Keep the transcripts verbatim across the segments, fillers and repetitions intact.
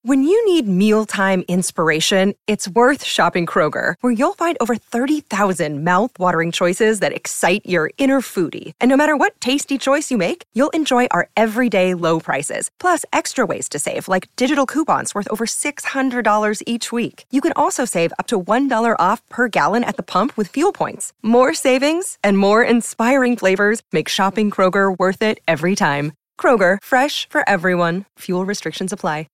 When you need mealtime inspiration, it's worth shopping Kroger, where you'll find over thirty thousand mouth-watering choices that excite your inner foodie. And no matter what tasty choice you make, you'll enjoy our everyday low prices, plus extra ways to save, like digital coupons worth over six hundred dollars each week. You can also save up to one dollar off per gallon at the pump with fuel points. More savings and more inspiring flavors make shopping Kroger worth it every time. Kroger, fresh for everyone. Fuel restrictions apply.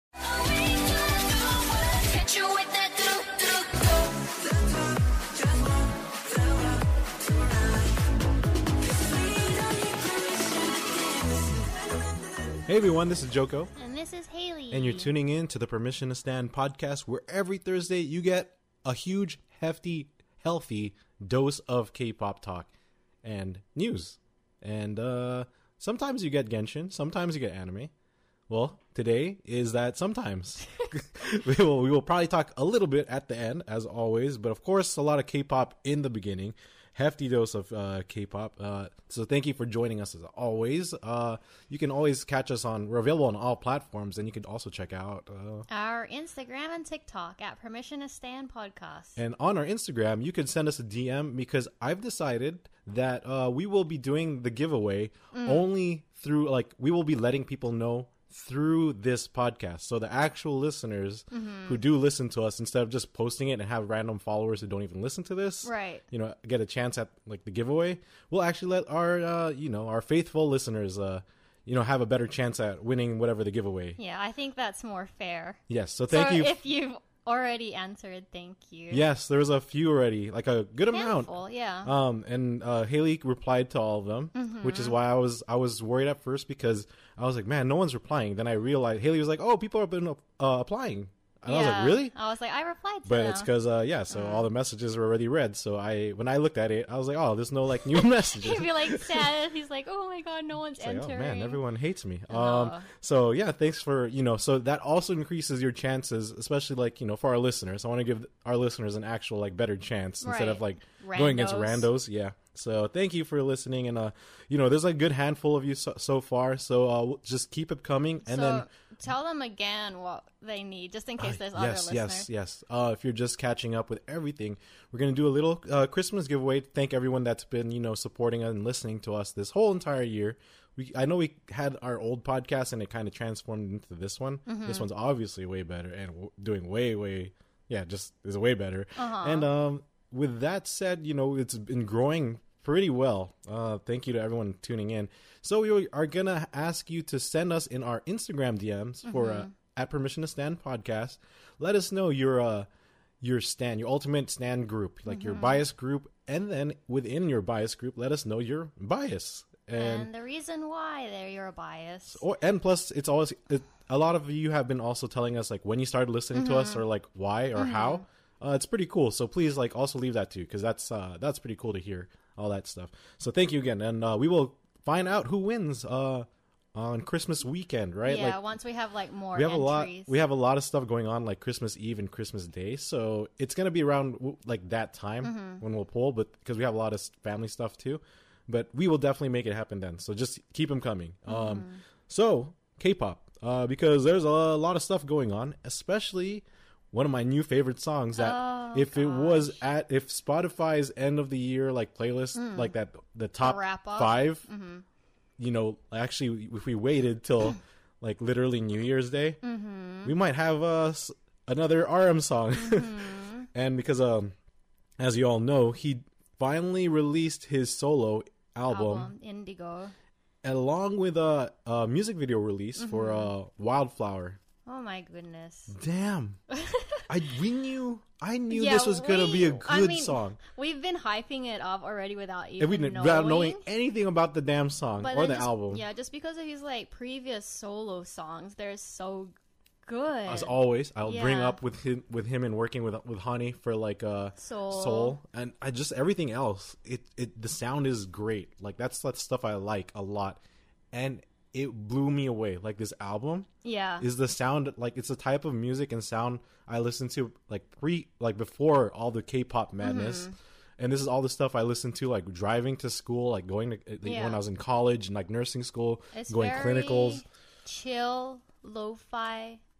Hey everyone, this is Joko. And this is Haley. And you're tuning in to the Permission to Stand podcast, where every Thursday you get a huge, hefty, healthy dose of K-pop talk and news. And uh, sometimes you get Genshin, sometimes you get anime. Well, today is that sometimes. we will we will probably talk a little bit at the end, as always, but of course a lot of K-pop in the beginning. Hefty dose of uh, K-pop. Uh, so thank you for joining us as always. Uh, you can always catch us on, we're available on all platforms, and you can also check out uh, our Instagram and TikTok at Permission to Stand Podcast. And on our Instagram, you can send us a D M, because I've decided that uh, we will be doing the giveaway mm. only through, like, we will be letting people know through this podcast. So the actual listeners mm-hmm. who do listen to us, instead of just posting it and have random followers who don't even listen to this, right, you know, get a chance at like the giveaway, we'll actually let our uh you know our faithful listeners uh you know have a better chance at winning whatever the giveaway. Yeah, I think that's more fair. Yes, so thank so you if you've already answered, thank you. Yes, there was a few already, like a good Handful, amount. Yeah. Um, and uh, Haley replied to all of them, mm-hmm. which is why I was I was worried at first, because I was like, man, no one's replying. Then I realized Haley was like, oh, people have been uh, applying. And yeah. I was like, really? I was like, I replied to But them. it's because, uh, yeah, so mm. all the messages were already read. So I, when I looked at it, I was like, oh, there's no, like, new messages. He'd be, like, sad. He's like, oh, my God, no one's it's entering. Like, oh, man, everyone hates me. Oh. Um, So, yeah, thanks for, you know, so that also increases your chances, especially, like, you know, for our listeners. I want to give our listeners an actual, like, better chance right. instead of, like, randos. going against randos. Yeah. So thank you for listening. And, uh, you know, there's a good handful of you so, so far. So uh, we'll just keep it coming. And so then tell them again what they need, just in case uh, there's yes, other listeners. Yes, yes, yes. Uh, if you're just catching up with everything, we're going to do a little uh, Christmas giveaway. Thank everyone that's been, you know, supporting and listening to us this whole entire year. We I know we had our old podcast and it kind of transformed into this one. Mm-hmm. This one's obviously way better and w- doing way, way, yeah, just is way better. Uh-huh. And um, with that said, you know, it's been growing pretty well. Uh, thank you to everyone tuning in. So we are going to ask you to send us in our Instagram D Ms mm-hmm. for uh, at Permission to Stand podcast. Let us know your uh, your stand, your ultimate stand group, like mm-hmm. your bias group. And then within your bias group, let us know your bias. And, and the reason why they're your bias. Or, and plus, it's always, it, a lot of you have been also telling us, like, when you started listening mm-hmm. to us, or, like, why or mm-hmm. how. Uh, it's pretty cool. So please, like, also leave that, too, because that's, uh, that's pretty cool to hear, all that stuff. So thank you again. And uh, we will find out who wins uh, on Christmas weekend, right? Yeah, like, once we have, like, more we have entries. a lot. We have a lot of stuff going on, like Christmas Eve and Christmas Day. So it's going to be around, like, that time mm-hmm. when we'll pull, but because we have a lot of family stuff, too. But we will definitely make it happen then. So just keep them coming. Um, mm-hmm. So K-pop, uh, because there's a lot of stuff going on, especially one of my new favorite songs that oh, if gosh. it was at, if Spotify's end of the year, like playlist, mm. like that, the top five, mm-hmm. you know, actually if we waited till like literally New Year's Day, mm-hmm. we might have uh, another R M song. Mm-hmm. And because, um, as you all know, he finally released his solo album, album Indigo, along with a, a music video release mm-hmm. for uh, Wildflower. Oh my goodness! Damn, I we knew I knew yeah, this was gonna we, be a good I mean, song. We've been hyping it up already without even we, knowing. without knowing anything about the damn song but or the just, album. Yeah, just because of his like previous solo songs, they're so good. As always, I'll yeah. bring up with him with him and working with with Honey for like uh Soul, Soul, and I just everything else. It it the sound is great. Like that's that stuff I like a lot, and it blew me away. Like this album, yeah, is the sound like it's the type of music and sound I listened to like pre like before all the K-pop madness. Mm-hmm. And this is all the stuff I listened to, like driving to school, like going to like, yeah. when I was in college and like nursing school, it's going very clinicals. Chill, lo-fi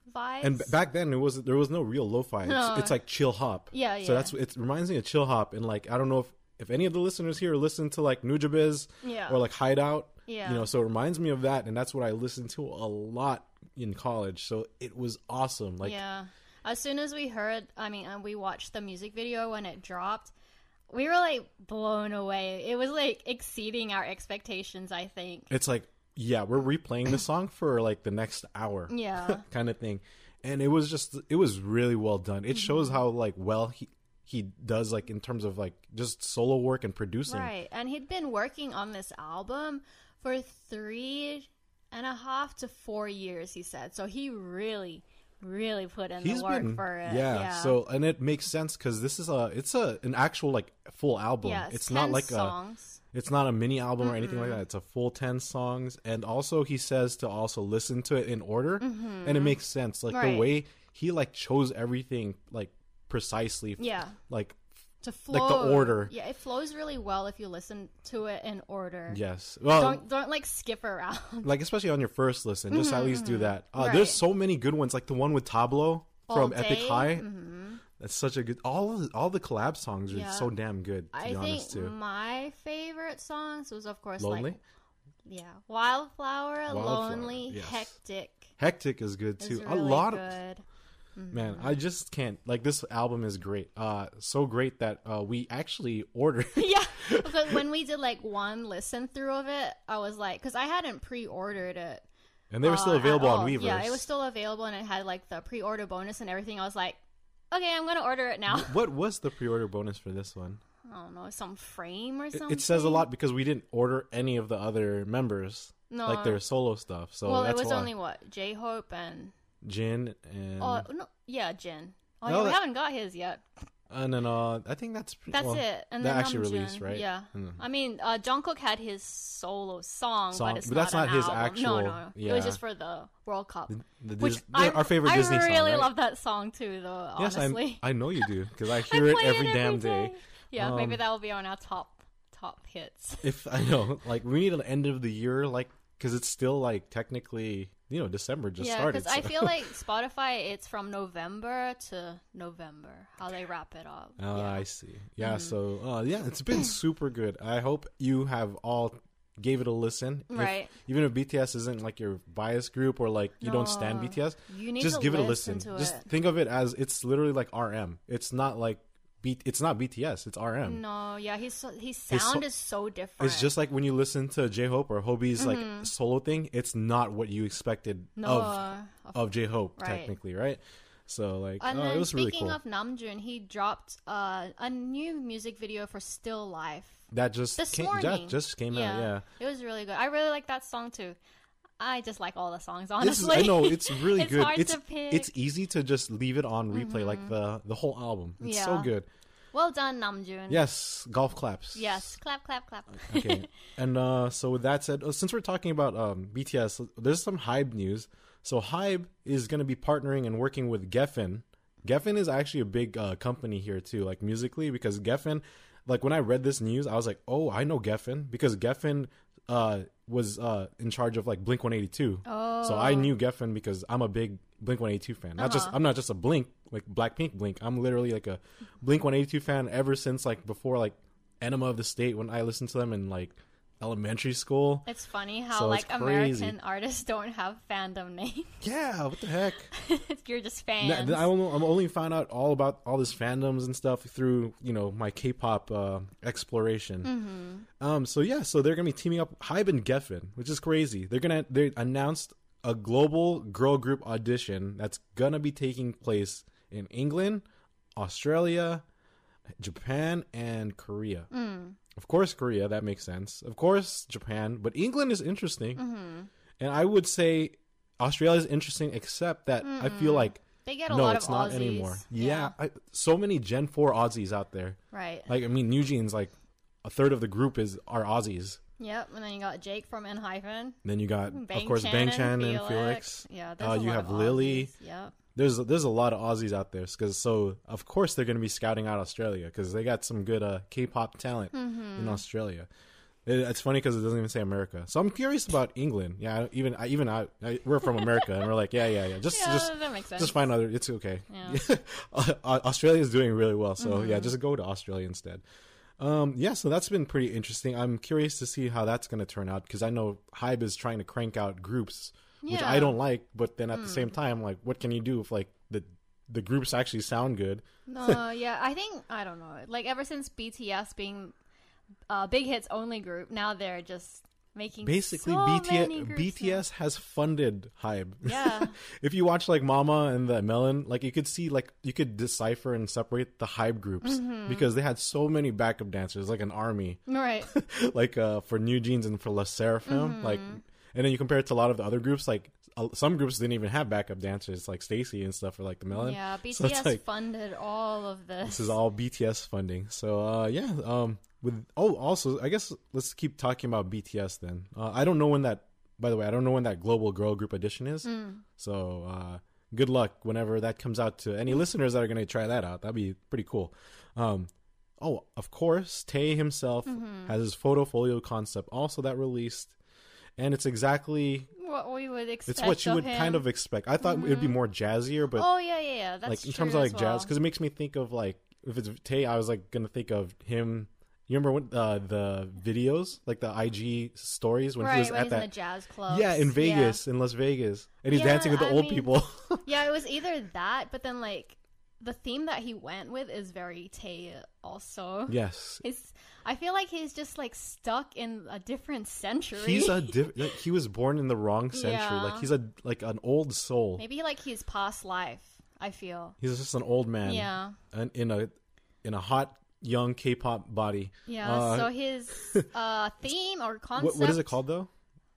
vibes. And b- back then, it was there was no real lo-fi. No. It's, it's like chill hop. Yeah, yeah. So that's it. Reminds me of chill hop, and like I don't know if if any of the listeners here listen to like Nujabiz Yeah. or like Hideout. Yeah. You know, so it reminds me of that, and that's what I listened to a lot in college. So it was awesome. Like, yeah. As soon as we heard, I mean, and we watched the music video when it dropped, we were like blown away. It was like exceeding our expectations, I think. it's like, yeah, we're replaying the song for like the next hour. Yeah. kind of thing. And it was just, it was really well done. It shows Mm-hmm. how like well he he does like in terms of like just solo work and producing. Right. And he'd been working on this album for three and a half to four years, he said. So he really, really put in He's the work been, for it. yeah, Yeah. So, and it makes sense because this is a, it's a an actual like full album. yeah, it's ten not like songs. a, it's not a mini album or anything like that. It's a full ten songs, and also he says to also listen to it in order, and it makes sense. Like Right. the way he like chose everything like precisely. Yeah. Like To flow. like the order. Yeah, it flows really well if you listen to it in order. yes. Well, Don't don't like skip around. like especially on your first listen, just at least do that. Uh, Right. There's so many good ones, like the one with Tableau All from Epic Day? High. That's such a good. All of, all the collab songs are Yeah. so damn good. To I be think honest, too. my favorite songs was of course Lonely, like yeah, Wildflower, Wildflower, Lonely, yes. Hectic. Hectic is good Is too. really a lot of good. man, I just can't. Like this album is great. Uh, so great that uh, we actually ordered. Yeah, because when we did like one listen through of it, I was like, because I hadn't pre-ordered it. And they were still uh, available at on all. Weverse. Yeah, it was still available, and it had like the pre-order bonus and everything. I was like, okay, I'm gonna order it now. What was the pre-order bonus for this one? I don't know, some frame or It, something. it says a lot because we didn't order any of the other members, No. like their solo stuff. So well, it that's was why. only what J Hope and Jin and oh no, yeah, Jin. Oh No, yeah, we that- haven't got his yet. and then uh, I think that's pretty, That's well, it. And that then actually Namjoon. released, right? Yeah. Mm. I mean, uh, Jungkook had his solo song, Song, but it's but that's not, not an his album. actual- No, no, no. It yeah. was just for the World Cup. The Which Dis- I, our favorite I Disney song, really right? love that song too, though. Yes, Honestly, I, I know you do because I I hear it play every damn day. Yeah, maybe Um, that will be on our top top hits. If I know, like, we need an end of the year, like, because it's still like technically, you know, December just Yeah, started. because I so- feel like Spotify, it's from November to November, how they wrap it up. Oh, yeah. I see. Yeah, Mm-hmm. so uh, yeah, it's been super good. I hope you have all gave it a listen. If- Right. even if B T S isn't like your bias group or like you don't stand No. B T S, You need just to give it a listen listen. to Just it. think of it as it's literally like R M. It's not like B. It's not B T S. It's R M. No, yeah, his so- his His sound so- is so different. It's just like when you listen to J Hope or Hobie's like solo thing. It's not what you expected Mm-hmm. no, of uh, of J Hope Right. technically, right? So like, And oh, then it was really speaking cool. of Namjoon, he dropped uh, a new music video for Still Life that just this came, morning. that just came out. Yeah. It was really good. I really like that song too. I just like all the songs, This is, honestly. I know it's really It's good. hard it's to pick. it's easy to just leave it on replay, like the the whole album. It's so Yeah. good. Well done, Namjoon. Yes, golf claps. Yes. Clap, clap, clap. Okay. And uh, so with that said, uh, since we're talking about um, B T S, there's some Hybe news. So Hybe is going to be partnering and working with Geffen. Geffen is actually a big uh, company here too, like musically, because Geffen, like when I read this news, I was like, oh, I know Geffen because Geffen uh, was uh, in charge of like Blink one eighty-two. Oh. So I knew Geffen because I'm a big Blink one eighty-two fan. Not just Uh-huh. I'm not just a Blink like Blackpink Blink. I'm literally like a Blink one eighty-two fan ever since like before like Enema of the State when I listened to them in like elementary school. It's funny how So like it's crazy. American artists don't have fandom names. Yeah, what the heck? You're just Nah, fans. I only, I'm only found out all about all this fandoms and stuff through you know my K-pop uh, exploration. Mm-hmm. Um, so yeah, so they're gonna be teaming up Hybe and Geffen, which is crazy. They're gonna they announced a global girl group audition that's gonna be taking place in England, Australia, Japan, and Korea. Mm. Of course, Korea, that makes sense. Of course, Japan, but England is interesting. Mm-hmm. And I would say Australia is interesting, except that I feel like They get a no, lot it's of not Aussies. anymore. Yeah, Yeah. I, so many Gen Four Aussies out there. Right. Like, I mean, New Jeans, like a third of the group is are Aussies. Yep. And then you got Jake from Enhypen. Then you got, Bang of course, Chan Bang and Chan and Felix. Felix. Yeah. There's Uh, a you lot have of Lily. Aussies. Yep. There's there's a lot of Aussies out there, because so of course they're going to be scouting out Australia because they got some good uh, K-pop talent Mm-hmm. in Australia. It, it's funny because it doesn't even say America. So I'm curious about England. Yeah, I don't- even I, even I, I we're from America, and we're like, yeah, yeah, yeah. Just Yeah, just that makes sense. just find other. It's okay. Yeah. Australia is doing really well, so Mm-hmm. yeah, just go to Australia instead. Um, yeah, so that's been pretty interesting. I'm curious to see how that's going to turn out because I know Hybe is trying to crank out groups, which Yeah. I don't like. But then at the same time, like, what can you do if like the the groups actually sound good? No, yeah, I think I don't know. Like ever since B T S being uh, Big Hit's only group, now they're just making Basically, so B T S many groups B T S has funded Hybe. Yeah. If you watch like Mama and the Melon, like you could see like you could decipher and separate the Hybe groups Mm-hmm. because they had so many backup dancers, like an army. now. Right. like uh for New Jeans and for La Seraphim, Mm-hmm. like, and then you compare it to a lot of the other groups, like uh, some groups didn't even have backup dancers, like Stacy and stuff, or like the Melon. Yeah, B T S So it's like, funded all of this. this is all B T S funding. So uh yeah, um with oh also I guess let's keep talking about B T S then. Uh, I don't know when that. By the way, I don't know when that Global Girl Group edition is. Mm. So uh, good luck whenever that comes out to any listeners that are going to try that out. That'd be pretty cool. Um, oh, of course, Tay himself Mm-hmm. has his photofolio concept also that released, and it's exactly What we would expect. it's what you of would him. kind of expect. I thought it'd be more jazzier, but Oh yeah, yeah, yeah. That's like in true terms of as like well. jazz, because it makes me think of like if it's Tay, I was like gonna think of him. You remember when uh, the videos, like the I G stories when right he was when at he's that in the jazz club. yeah in Vegas in Las Vegas, and he's Yeah, dancing with the I old mean- people. Yeah, it was either that, but then like the theme that he went with is very Tay also. Yes, It's, I feel like he's just like stuck in a different century. he's a diff- like, he was born in the wrong century. Yeah. Like he's a like an old soul. Maybe like his past life. I feel. He's just an old man. Yeah. and in a in a hot young K-pop body. Yeah. Uh, so his uh, theme or concept. what, what is it called though?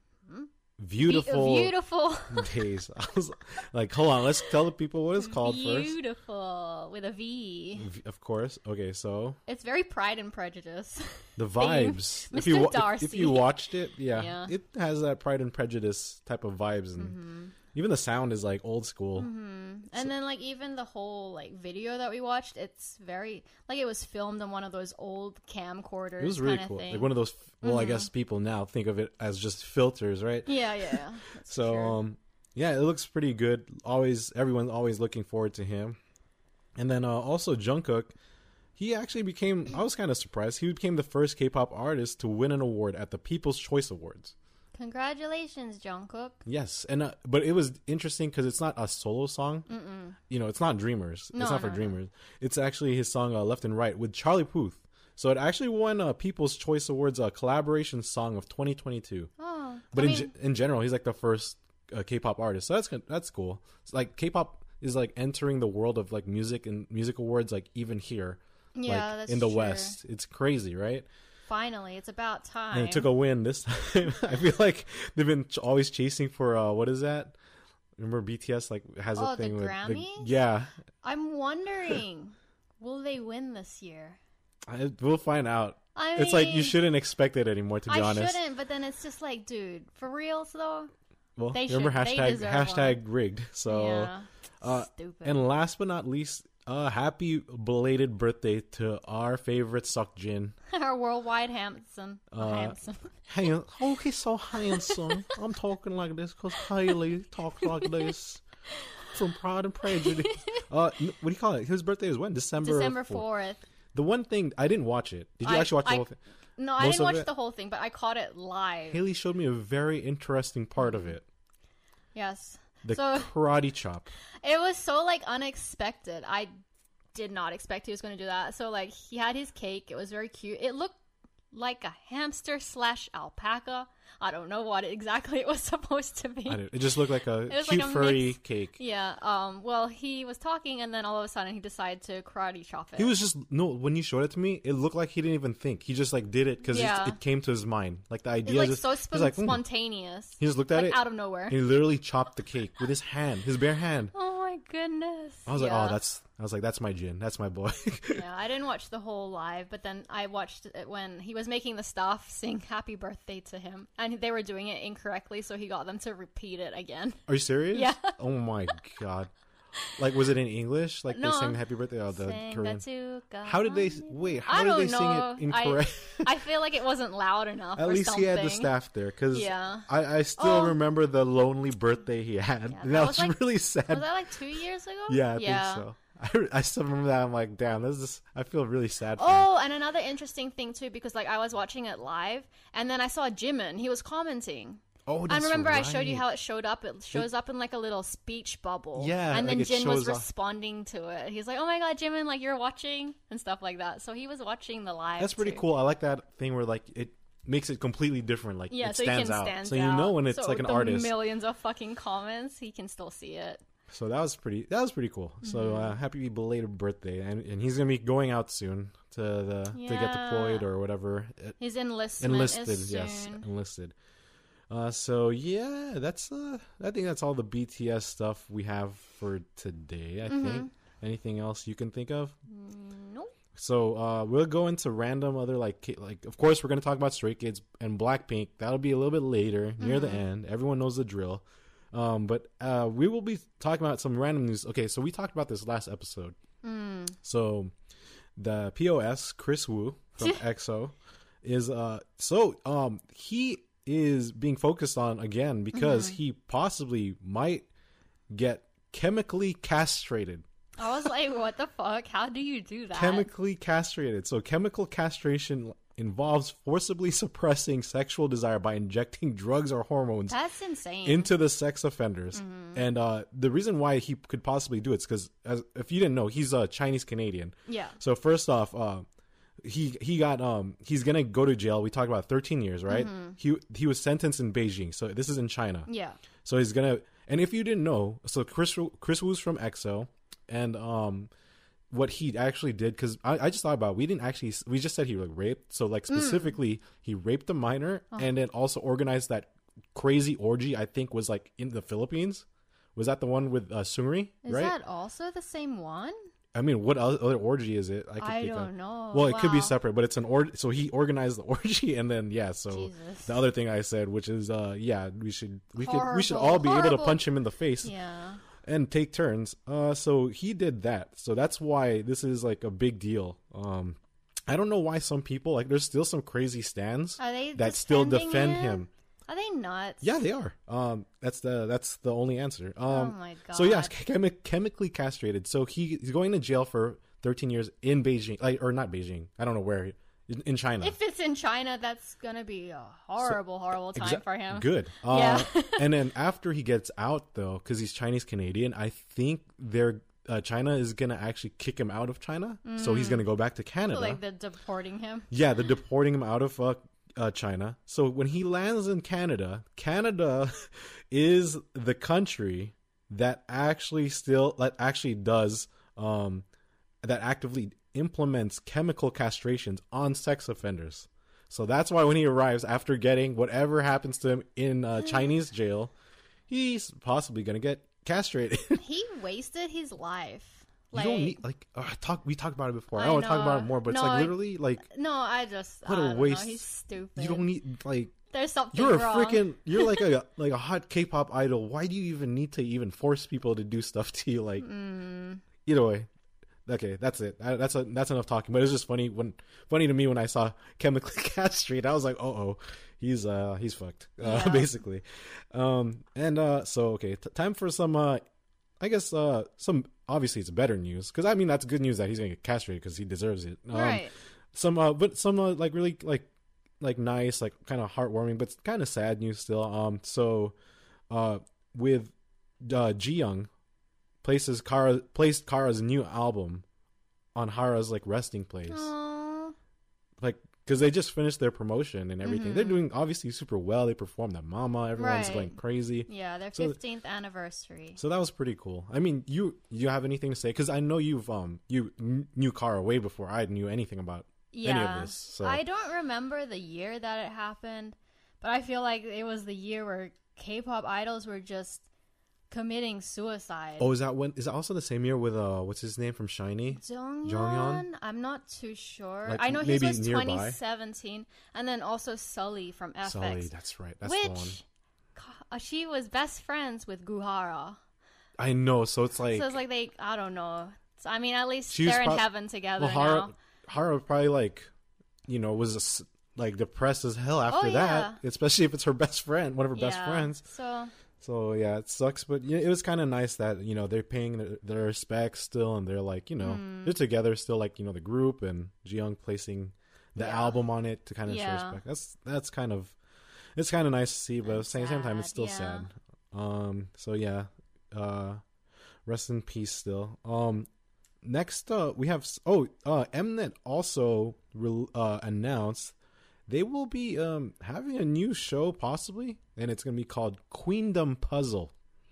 Be- Beautiful beautiful. days. I was like, hold on, let's tell the people what it's called first. Beautiful with a V. V- Of course. Okay, so It's very Pride and Prejudice. the Theme. vibes. If Mister you wa- if, if Darcy. you watched it, yeah, Yeah. it has that Pride and Prejudice type of vibes, and even the sound is like old school. And then like even the whole like video that we watched, it's very like it was filmed on one of those old camcorders. It was really kinda cool. Thing. Like one of those. Well, I guess people now think of it as just filters, right? Yeah, yeah. yeah. That's So, true. um, yeah, it looks pretty good. Always, everyone's always looking forward to him. And then uh, also Jungkook, he actually became. I was kind of surprised. He became the first K-pop artist to win an award at the People's Choice Awards. Congratulations, Jungkook. Yes, and uh, but it was interesting because it's not a solo song. Mm-mm. You know, it's not Dreamers. No, it's not for no, no. Dreamers. It's actually his song uh, "Left and Right" with Charlie Puth. So it actually won uh, People's Choice Awards uh, collaboration song of twenty twenty-two. Oh, But I in mean, ge- in general, he's like the first uh, K-pop artist. So that's good- that's cool. It's like K-pop is like entering the world of like music and music awards, like even here, yeah, like that's in the true. West. It's crazy, right? Finally, it's about time. And it took a win this time. I feel like they've been ch- always chasing for uh, what is that? Remember B T S like has Oh, a the thing with Grammys? yeah. I'm wondering, will they win this year? I, we'll find out. I It's like you mean, shouldn't expect it anymore. To be I honest, shouldn't, but then it's just like, dude, for reals though. well, they remember should- they hashtag deserve hashtag rigged. So. yeah, uh, stupid. And last but not least, uh, happy belated birthday to our favorite Seokjin. Our worldwide handsome, Uh, handsome. Hey, oh, he's so handsome. I'm talking like this because Haley talks like this from Pride and Prejudice. Uh, n- what do you call it? His birthday is when? December December fourth. fourth. The one thing I didn't watch it. Did you I- actually watch the I- whole thing? No, I Most didn't of watch it? the whole thing, but I caught it live. Haley showed me a very interesting part of it. Yes. The So karate chop. it was so like unexpected. I did not expect he was going to do that. So like he had his cake. It was very cute. It looked like a hamster slash alpaca. I don't know what exactly it was supposed to be. I didn't- it just looked like a It was cute like a furry mix- cake. Yeah. Um. Well, he was talking, and then all of a sudden he decided to karate chop it. He was just no. When you showed it to me, it looked like he didn't even think. He just like did it because Yeah. it came to his mind. Like the It's idea. like just, so he's spon- like, "Hmm." spontaneous. He just looked at like it. out of nowhere. He literally chopped the cake with his hand, his bare hand. Oh my goodness. I was like, Yeah. oh, that's. I was like, that's my Jin. That's my boy. Yeah, I didn't watch the whole live, but then I watched it when he was making the staff sing happy birthday to him. And they were doing it incorrectly, so he got them to repeat it again. Are you serious? Yeah. Oh my god. Like, was it in English? Like No. they sang Happy Birthday? Oh, the Korean. Sengatsuka How did they? Hane. Wait, how I did don't they sing know. it in I- Korean? I feel like it wasn't loud enough. At or least he had the something. staff there, because Yeah. I, I still Oh. remember the lonely birthday he had. Yeah, and that that was was like- really sad. Was that like two years ago? Yeah, I yeah. think so. I, I still remember that. I'm like, damn, this is. I feel really sad for him. Oh, and another interesting thing too, because like I was watching it live, and then I saw Jimin. He was commenting. Oh, And that's remember, right. I showed you how it showed up. It shows up in like a little speech bubble. Yeah, and then like it Jin was shows off- responding to it. He's like, "Oh my god, Jimin, like you're watching," and stuff like that. So he was watching the live. That's pretty too. cool. I like that thing where like it makes it completely different. Like Yeah, it so stands he can out, stand so you out. know when it's So like an the artist. Millions of fucking comments, he can still see it. So that was pretty. That was pretty cool. So Mm-hmm. uh, happy belated birthday, and and he's gonna be going out soon to the to get Yeah. deployed or whatever. Uh, His enlistment enlisted, is soon. yes, enlisted. Uh, so yeah, that's uh, I think that's all the B T S stuff we have for today. I Mm-hmm. think. Anything else you can think of? Nope. So uh, we'll go into random other like ki- like of course we're gonna talk about Stray Kids and Blackpink. That'll be a little bit later, near the end. Everyone knows the drill. Um, but uh, we will be talking about some random news. Okay, so we talked about this last episode. Mm. So the P O S Chris Wu from EXO is uh so um he is being focused on again because he possibly might get chemically castrated. I was like, what the fuck? How do you do that? Chemically castrated. So chemical castration involves forcibly suppressing sexual desire by injecting drugs or hormones That's insane. into the sex offenders. Mm-hmm. And uh, the reason why he could possibly do it is because, if you didn't know, he's a Chinese Canadian. yeah. So first off, uh, he he got um he's gonna go to jail. We talked about thirteen years, right? Mm-hmm. He he was sentenced in Beijing. So this is in China. Yeah. So he's gonna, and if you didn't know, so Chris Chris Wu's from EXO, and um, what he actually did, because I, I just thought about it, we didn't actually, we just said he like raped. So like specifically, he raped a minor, and then also organized that crazy orgy. I think was like in the Philippines. Was that the one with uh, Sungri? Is right? that also the same one? I mean, what other other orgy is it? I, could I think don't of. know. Well, it could be Wow. separate, but it's an orgy. So he organized the orgy, and then yeah. So Jesus. the other thing I said, which is uh, yeah, we should we could we should Horrible, all be able to horrible. punch him in the face Yeah. and take turns. Uh, so he did that. So that's why this is like a big deal. Um, I don't know why some people like. There's still some crazy stands Are they that still defending defend him? him. Are they nuts? Yeah, they are. Um, that's the that's the only answer. Um, Oh my So yeah, God. chemi- chemically castrated. So he, he's going to jail for thirteen years in Beijing, like or not Beijing. I don't know where. In, in China. If it's in China, that's gonna be a horrible, horrible time Exa- for him. Good. Uh, Yeah. And then after he gets out, though, because he's Chinese Canadian, I think they're uh, China is gonna actually kick him out of China, so he's gonna go back to Canada. So, like they're deporting him. Yeah, they're deporting him out of uh, uh, China. So when he lands in Canada, Canada is the country that actually still that actually does um, that actively implements chemical castrations on sex offenders. So that's why when he arrives after getting whatever happens to him in uh, Chinese jail, he's possibly gonna get castrated. He wasted his life. You Like, don't need like uh, talk. We talked about it before. I, I don't want to talk about know. it more, but it's No, like I- literally like no, I just What a I don't waste. Know. He's stupid. you don't need like There's something you're a wrong. freaking you're like a like a hot K-pop idol. Why do you even need to even force people to do stuff to you? Like Mm. either way. Okay, that's it. I, that's a, that's enough talking. But it was just funny when funny to me when I saw chemically castrated. I was like, oh oh, he's uh he's fucked uh, Yeah. basically. Um and uh so okay, t- time for some uh I guess uh some obviously it's better news because I mean that's good news that he's gonna get castrated because he deserves it. Um, Right. Some uh but some uh, like really like like nice like kind of heartwarming but kind of sad news still. Um so uh with uh Ji-young places Kara placed Kara's new album on Hara's like resting place. Aw. Like because they just finished their promotion and everything. Mhm. They're doing obviously super well. They performed at Mama. Everyone's Right. going crazy. Yeah, their So- fifteenth anniversary. So that was pretty cool. I mean, you you have anything to say? Because I know you've um you kn- knew Kara way before I knew anything about Yeah. any of this. So I don't remember the year that it happened, but I feel like it was the year where K-pop idols were just committing suicide. oh, is that when? Is that also the same year with uh what's his name from Shiny? Jonghyun? Jonghyun? I'm not too sure. Like, I know his maybe was nearby? twenty seventeen, and then also Sully from F X, Sully, that's right. That's the one. which ca- uh, she was best friends with Guhara. I know. So it's like, so it's like they, I don't know. So, I mean, at least She's they're pro- in heaven together well, Hara, now. Hara probably like, you know, was a s like depressed as hell after Oh, yeah. that, especially if it's her best friend, one of her Yeah. best friends. So So yeah, it sucks, but yeah, it was kind of nice that, you know, they're paying their, their respects still, and they're like, you know, Mm. they're together still, like, you know, the group, and Jiyoung placing the Yeah. album on it to kind of show Yeah. respect. That's that's kind of it's kind of nice to see, but at the same, same time, it's still Sad, sad. Um, so yeah, uh, rest in peace still. Um, next up we have s- oh, uh, Mnet also re- uh announced they will be um having a new show possibly, and it's gonna be called Queendom Puzzle.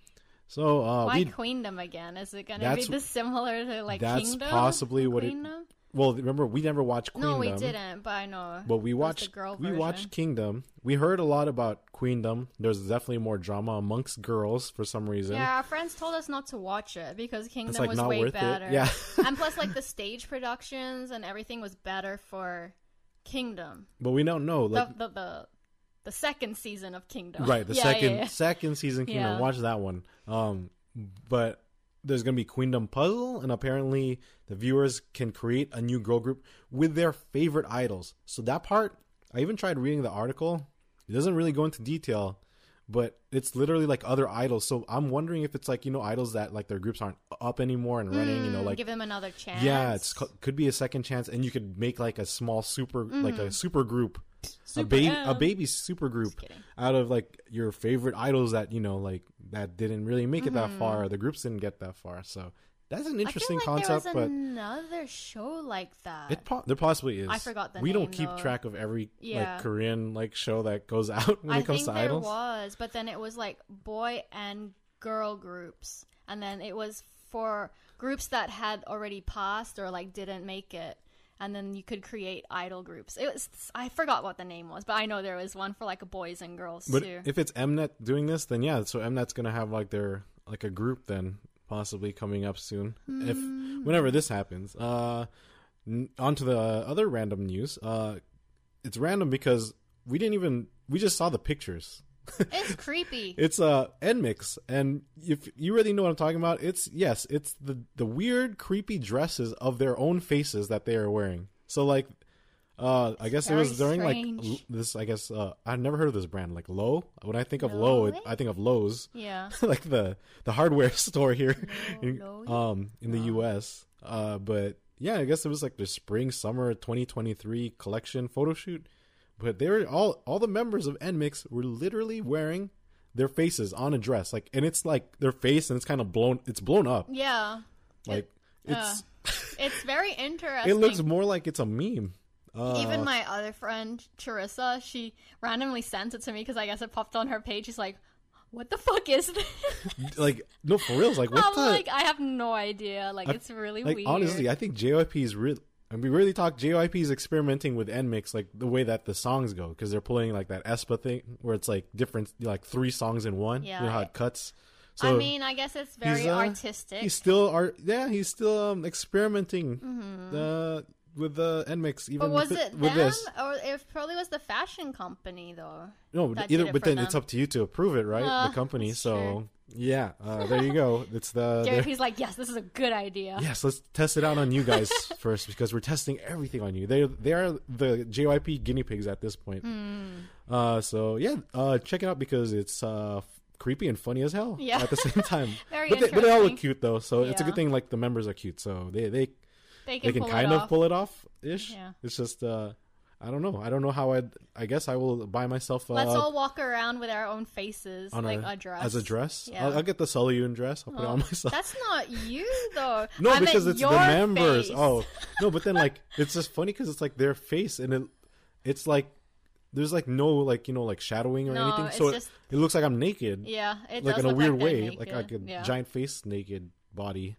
So uh, why we Queendom again? Is it gonna be That's- this similar to like that's Kingdom? possibly what it- Queendom? well remember we never watched Queendom. No, we didn't. But I know. But we That's watched the girl we version. watched Kingdom. We heard a lot about Queendom. There's definitely more drama amongst girls for some reason. Yeah, our friends told us not to watch it because Kingdom It's like was not way worth better. it. Yeah. And plus, like the stage productions and everything was better for Kingdom. But we don't know like the, the the the second season of Kingdom. right, the Yeah, second yeah, yeah. second season Kingdom. Yeah. Watch that one. Um but there's going to be Queendom Puzzle, and apparently the viewers can create a new girl group with their favorite idols. So that part, I even tried reading the article. It doesn't really go into detail, but it's literally like other idols. So I'm wondering if it's like, you know, idols that like their groups aren't up anymore and running, you know, Mm, like give them another chance. yeah, it's could be a second chance, and you could make like a small super, like a super group, a Super baby, M. a baby super group Just kidding. out of like your favorite idols that you know, like that didn't really make it that Mm-hmm. far. The groups didn't get that far, so that's an interesting I feel like concept. there But was another show like that. it po- there possibly is. I forgot the We don't name, keep though. track of every Yeah. like Korean like show that goes out when I it comes think to there idols. was, but then it was like boy and girl groups, and then it was for groups that had already passed or like didn't make it, and then you could create idol groups. It was I forgot what the name was, but I know there was one for like boys and girls But too. if it's Mnet doing this, then yeah, so Mnet's gonna have like their like a group then possibly coming up soon, if whenever this happens. Uh, n- on to the other random news. Uh, it's random because we didn't even we just saw the pictures. It's creepy. It's uh Nmix, and if you really know what I'm talking about, it's yes, it's the the weird, creepy dresses of their own faces that they are wearing. So like, uh, I guess it was very during like strange. l- this. I guess uh, I've never heard of this brand, like Low. When I think of Low, it, Loewe? I think of Lowe's, Yeah. like the the hardware store here, in, Loewe? um, in the U S. Uh, but yeah, I guess it was like the spring summer twenty twenty-three collection photo shoot. But they were all all the members of Nmix were literally wearing their faces on a dress, like, and it's like their face, and it's kind of blown. It's blown up, Yeah. like it's. It's very interesting. It looks more like it's a meme. Uh, Even my other friend, Charissa, she randomly sent it to me because I guess it popped on her page. She's like, what the fuck is this? like no, for reals. Like what I'm the? like, I have no idea. Like, I- it's really like weird. honestly, I think J Y P is real. And we really talk J Y P is experimenting with Nmix, like the way that the songs go, because they're pulling like that aespa thing where it's like different, like three songs in one. Yeah, you know how I- it cuts. I mean, I guess it's very he's, uh, artistic. He's still art. Yeah, he's still um, experimenting Mm-hmm. uh, with the Nmix. Even but was with, it with them? this? Or it probably was the fashion company, though. No, that either. did it But for then it's them? up to you to approve it, right? Uh, the company. that's So true. yeah, uh, there you go. It's the. J Y they're- P's like, yes, this is a good idea. Yes, let's test it out on you guys first, because we're testing everything on you. They they are the J Y P guinea pigs at this point. Hmm. Uh, so yeah, uh, check it out because it's uh f- creepy and funny as hell. Yeah. At the same time, Very but they, but they all look interesting. cute though, so it's a Yeah. good thing. Like the members are cute, so they they They can, they can pull kind it of off. pull it off ish. Yeah. It's just uh, I don't know. I don't know how I. I guess I will buy myself. Uh, Let's all walk around with our own faces, on like a, a, dress. as a dress. Yeah. I'll, I'll get the Sullyoon dress. I'll put it Oh, on myself. That's not you, though. No, I meant because it's the your members. face. Oh, no, but then like it's just funny because it's like their face, and it, it's like there's like no like you know like shadowing or No, anything, it's so just- it, it looks like I'm naked, Yeah, it like does in a look weird like they're way, naked. like like a yeah. giant face, naked body.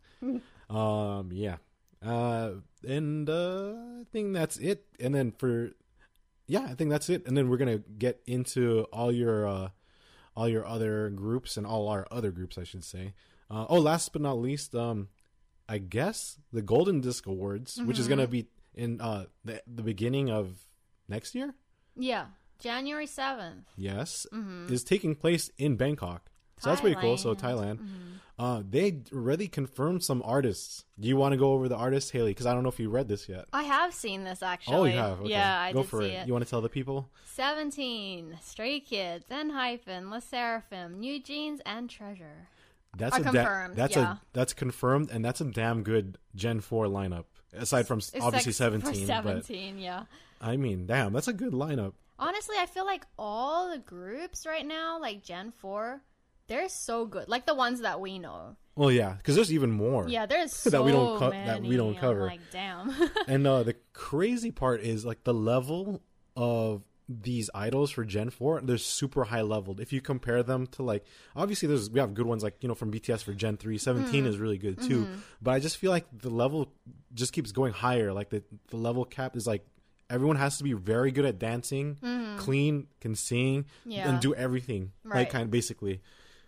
um, yeah, uh, and uh, I think that's it. And then for yeah, I think that's it. And then we're gonna get into all your uh, all your other groups and all our other groups, I should say. Uh, oh, last but not least, um, I guess the Golden Disc Awards, which is Mm-hmm. gonna be in uh the, the beginning of next year. Yeah, January seventh. Yes, Mm-hmm. is taking place in Bangkok. So that's pretty cool. So Thailand. Thailand. Uh, they already confirmed some artists. Do you want to go over the artists, Haley? Because I don't know if you read this yet. I have seen this actually. Oh, you have? Okay. Yeah, I go did for see it. it. You want to tell the people? Seventeen, Stray Kids, Enhypen, Le Sserafim, New Jeans, and Treasure. That's Are a da- confirmed, That's yeah. a that's confirmed, and that's a damn good Gen four lineup. Aside from s- It's obviously like seventeen, For seventeen, yeah. but I mean, damn, that's a good lineup. Honestly, I feel like all the groups right now, like Gen four, they're so good. Like the ones that we know. Well, yeah, because there's even more. Yeah, there's so That we don't co- many. that we don't I'm cover. like, damn. And uh, the crazy part is like the level of these idols for Gen four. They're super high leveled. If you compare them to like, obviously there's we have good ones like you know from B T S for Gen three. seventeen Mm. is really good too. Mm-hmm. But I just feel like the level just keeps going higher. Like the the level cap is like everyone has to be very good at dancing, clean, can sing, Mm-hmm. Yeah. and do everything. Like Right. kind of basically.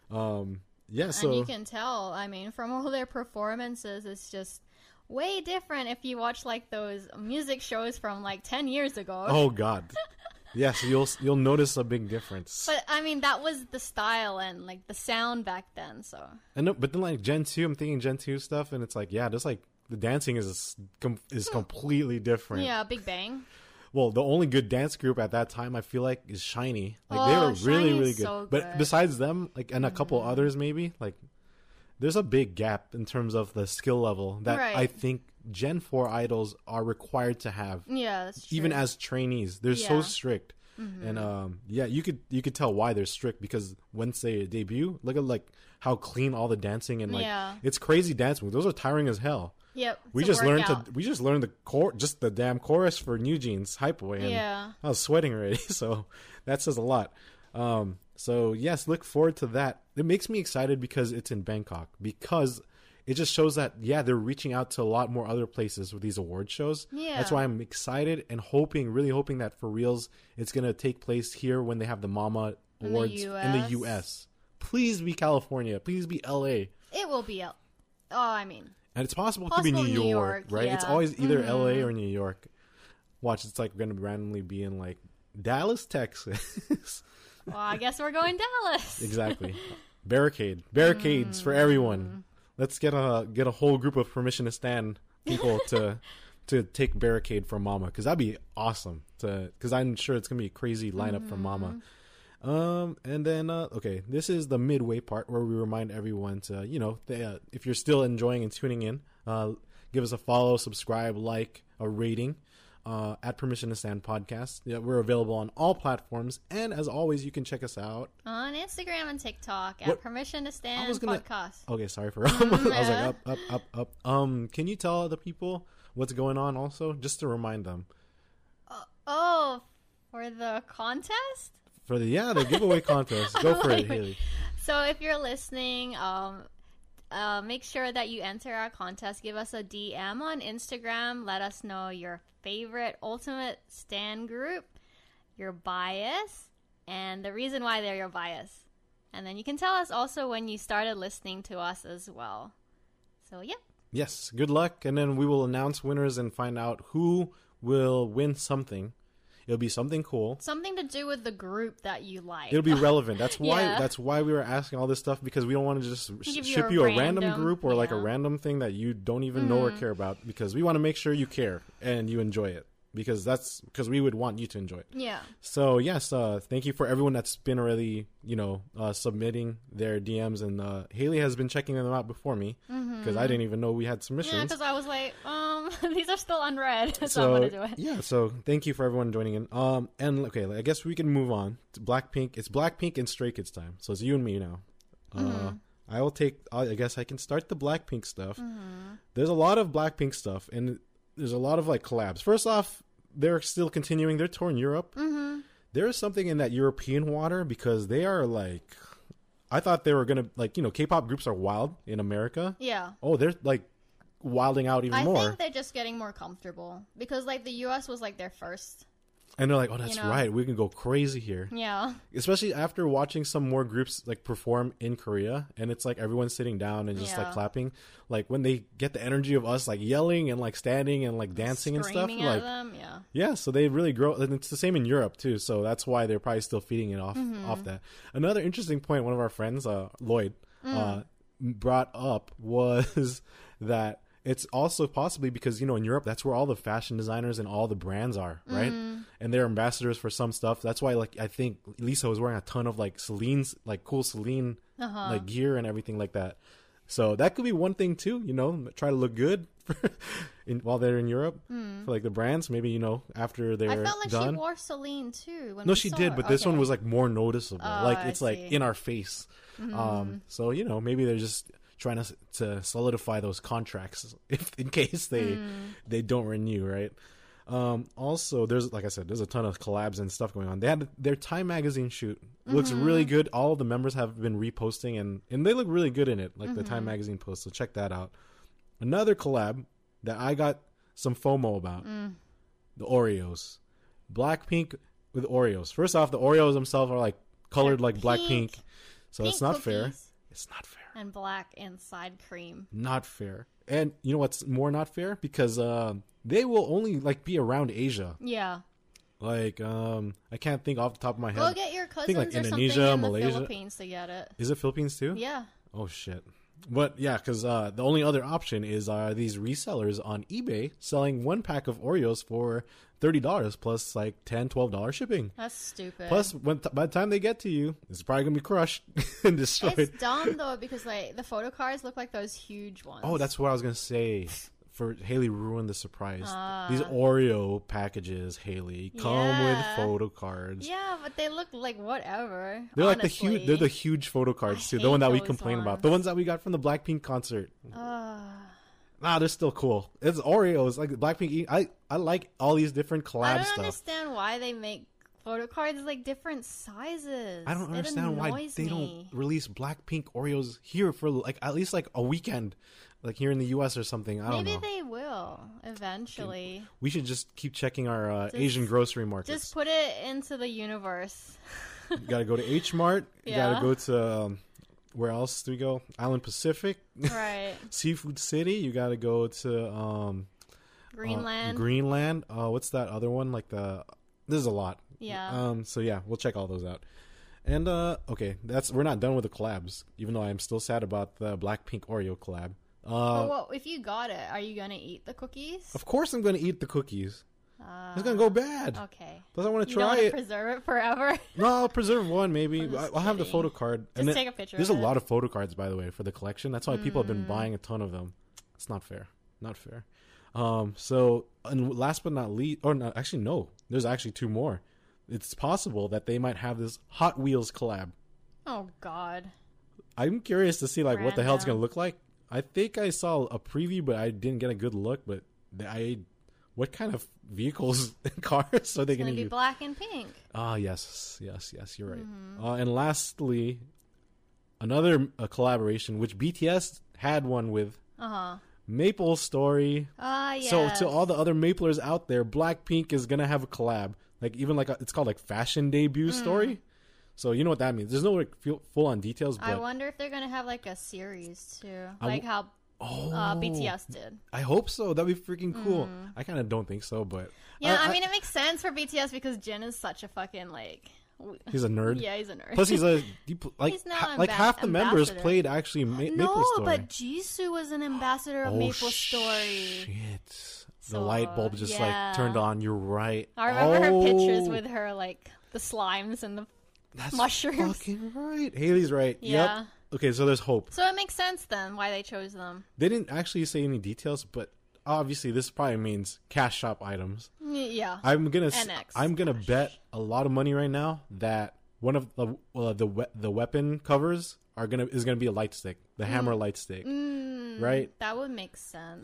Um, yeah. So And you can tell, I mean, from all their performances, it's just way different if you watch like those music shows from like ten years ago. oh god. Yeah, so you'll you'll notice a big difference. But I mean, that was the style and like the sound back then, so. I know, but then like Gen two, I'm thinking Gen two stuff, and it's like, yeah, just like the dancing is com- is completely different. Yeah, Big Bang. Well, the only good dance group at that time, I feel like, is Shiny. Like they Oh, were really, SHINee really is good. so But good. besides them, like and a couple others, maybe like there's a big gap in terms of the skill level that Right. I think Gen four idols are required to have, Yeah, that's true. even as trainees. They're so Yeah. strict. And um, yeah, you could you could tell why they're strict because once they debut, look at like how clean all the dancing and like Yeah. it's crazy dance moves. Those are tiring as hell. Yep. We it's a just learned to workout. we just learned the core just the damn chorus for New Jeans Hypeaway. And Yeah. I was sweating already, so that says a lot. Um, so yes, look forward to that. It makes me excited because it's in Bangkok because it just shows that yeah they're reaching out to a lot more other places with these award shows. Yeah. That's why I'm excited and hoping, really hoping that for reals it's gonna take place here when they have the Mama In the Awards in the U S. U S. Please be California. Please be L A. It will be. A, oh, I mean, And it's possible, Possible to be New New York, York, right? It's yeah. always either Mhm. L A or New York. Watch, it's like going to randomly be in like Dallas, Texas. well, I guess we're going Dallas. Exactly. Barricade, barricades for everyone. Let's get a get a whole group of permission to stand people to to take barricade for Mama because that'd be awesome. To because I'm sure it's gonna be a crazy lineup for Mama. Um, and then uh, okay, this is the midway part where we remind everyone to you know they, uh, if you're still enjoying and tuning in, uh, give us a follow, subscribe, like, a rating. Uh, at Permission to Stand Podcast. Yeah, we're available on all platforms, and as always, you can check us out. On Instagram and TikTok at What- Permission to Stand I was gonna- Podcast. Okay, sorry for. I was like yeah. up, up, up, up. Um, can you tell other people what's going on? Also, just to remind them Oh, for the contest? for the yeah the giveaway contest. Go for it, Haley. So if you're listening, um, uh, make sure that you enter our contest. Give us a D M on Instagram. Let us know your favorite Ultimate Stand group, your bias, and the reason why they're your bias. And then you can tell us also when you started listening to us as well. So, yep. Yes, good luck, and then we will announce winners and find out who will win something. It'll be something cool. Something to do with the group that you like. It'll be relevant. That's why. Yeah. That's why we were asking all this stuff because we don't want to just sh- Give you ship a you a random random- group or like a yeah. random thing that you don't even know or care about because we want to make sure you care and you enjoy it because that's because we would want you to enjoy it. Yeah. So yes, uh, thank you for everyone that's been already, you know, uh, submitting their D Ms, and uh, Haley has been checking them out before me because I didn't even know we had Yeah, submissions. because I was like, um, these are still unread, so, so I'm going to do it. yeah, so thank you for everyone joining in. Um, and okay, I guess we can move on to Blackpink. It's Blackpink and Stray Kids time, so it's you and me now. Uh, I will take. I guess I can start the Blackpink stuff. There's a lot of Blackpink stuff, and there's a lot of like collabs. First off, they're still continuing their tour in Europe. Mm-hmm. There is something in that European water because they are like, I thought they were gonna like you know K-pop groups are wild in America. Yeah. Oh, they're like wilding out even I more. think they're just getting more comfortable because, like, the U S was like their first. And they're like, oh, that's you know? right. We can go crazy here. Yeah. Especially after watching some more groups like perform in Korea, and it's like everyone's sitting down and just Yeah. like clapping. Like when they get the energy of us like yelling and like standing and like dancing and stuff. Screaming Like, at them, yeah. yeah, so they really grow, and it's the same in Europe too. So that's why they're probably still feeding it off Mm-hmm. off that. Another interesting point one of our friends, uh, Lloyd, Mm. uh, brought up was that it's also possibly because, you know, in Europe, that's where all the fashion designers and all the brands are, right? Mm-hmm. And they're ambassadors for some stuff. That's why, like, I think Lisa was wearing a ton of like Celine's, like cool Celine, Uh-huh. like gear and everything like that. So that could be one thing too, you know, try to look good in, while they're in Europe for like the brands. Maybe, you know, after they're Hmm. I felt like done. she wore Celine too. When No, we she saw did, her. but this Okay. one was like more noticeable. Oh, like I it's like see. Mm-hmm. in our face. Um, so you know, maybe they're just trying to to solidify those contracts if in case they Hmm. they don't renew, right? Um, also, there's like I said, there's a ton of collabs and stuff going on. They had their Time magazine shoot looks Mm-hmm. really good. All of the members have been reposting and and they look really good in it, like the Mm-hmm. Time magazine post. So check that out. Another collab that I got some FOMO about: Mm. the Oreos, Blackpink with Oreos. First off, the Oreos themselves are like colored They're like Blackpink, pink. so Pink it's not fair. cookies It's not fair. And black inside cream. Not fair. And you know what's more not fair? Because uh, they will only like be around Asia. Yeah. Like um, I can't think off the top of my head. Go get your cousins like or Indonesia, something in Malaysia. the Philippines to get it. Is it Philippines too? Yeah. Oh shit. But yeah, because uh, the only other option is uh, these resellers on eBay selling one pack of Oreos for thirty dollars plus like ten, twelve dollars shipping. That's stupid. Plus, when t- by the time they get to you, it's probably gonna be crushed and destroyed. It's dumb though because like the photo cards look like those huge ones. Oh, that's what I was gonna say. For Haley ruined the surprise. Ah. These Oreo packages, Haley, come Yeah. with photo cards. Yeah, but they look like whatever. They're like the honestly. huge. They're the huge photo cards I too. The hate one that we those complain about. ones. The ones that we got from the Blackpink concert. Ugh. Nah, they're still cool. It's Oreos, like Blackpink. I I like all these different I collab don't stuff. understand why they make photo cards like different sizes. I don't It understand why annoys they me. don't release Blackpink Oreos here for like at least like a weekend, like here in the U S or something. I don't Maybe know. they will eventually. We should just keep checking our uh, Just- Asian grocery markets. Just put it into the universe. You gotta go to H Mart. You Yeah. gotta go to um, where else do we go? Island Pacific, Right. Seafood City. You gotta go to um, uh, Greenland. Greenland. Uh, what's that other one? Like the there's a lot. Yeah. Um. So yeah, we'll check all those out. And uh, okay, that's we're not done with the collabs. Even though I'm still sad about the Blackpink Oreo collab. Uh, but what, if you got it, are you gonna eat the cookies? of course I'm gonna eat the cookies. Uh, It's gonna go bad. Okay. Doesn't want to You don't try want to it. preserve it forever. No, I'll preserve one maybe. I'm just I- I'll have the kidding. photo card. Just then- take a picture There's of a it. lot of photo cards, by the way, for the collection. That's why people have been Mm. buying a ton of them. It's not fair. Not fair. Um. So, and last but not least, or not, actually, no. There's actually two more. It's possible that they might have this Hot Wheels collab. Oh God. I'm curious to see like what the hell it's Random. gonna look like. I think I saw a preview, but I didn't get a good look. But I, what kind of vehicles and cars are they It's gonna gonna be use? black and pink. Ah, yes, yes, yes. You're right. Mm-hmm. Uh, and lastly, another uh, collaboration which B T S had one with Uh huh. Maple Story. Ah yes. So to all the other Maplers out there, Blackpink is gonna have a collab. Like even like a, it's called like Fashion Debut Mm. Story. So you know what that means. There's no like full on details, but I wonder if they're gonna have like a series too, I like w- how oh, uh, B T S did. I hope so. That'd be freaking cool. I kind of don't think so, but Yeah, I, mean it makes sense for B T S because Jin is such a fucking like. w- he's a nerd. Yeah, he's a nerd. Plus, he's a he pl- like He's not ha- an like amba- half the members ambassador. played actually Ma- Maple no, Story. but Jisoo was an ambassador of Oh, Maple Story. Shit. The So, light bulb just yeah. like turned on. You're right. I remember her pictures Oh, with her like the slimes and the that's mushrooms. Fucking right. Haley's right. Yeah. Yep. Okay, so there's hope. So it makes sense then why they chose them. They didn't actually say any details, but obviously this probably means cash shop items. Y- Yeah. I'm gonna s- N X. I'm gonna bet a lot of money right now that one of the uh, the we- the weapon covers are gonna is gonna be a light stick, the hammer light stick, Mm, right? That would make sense.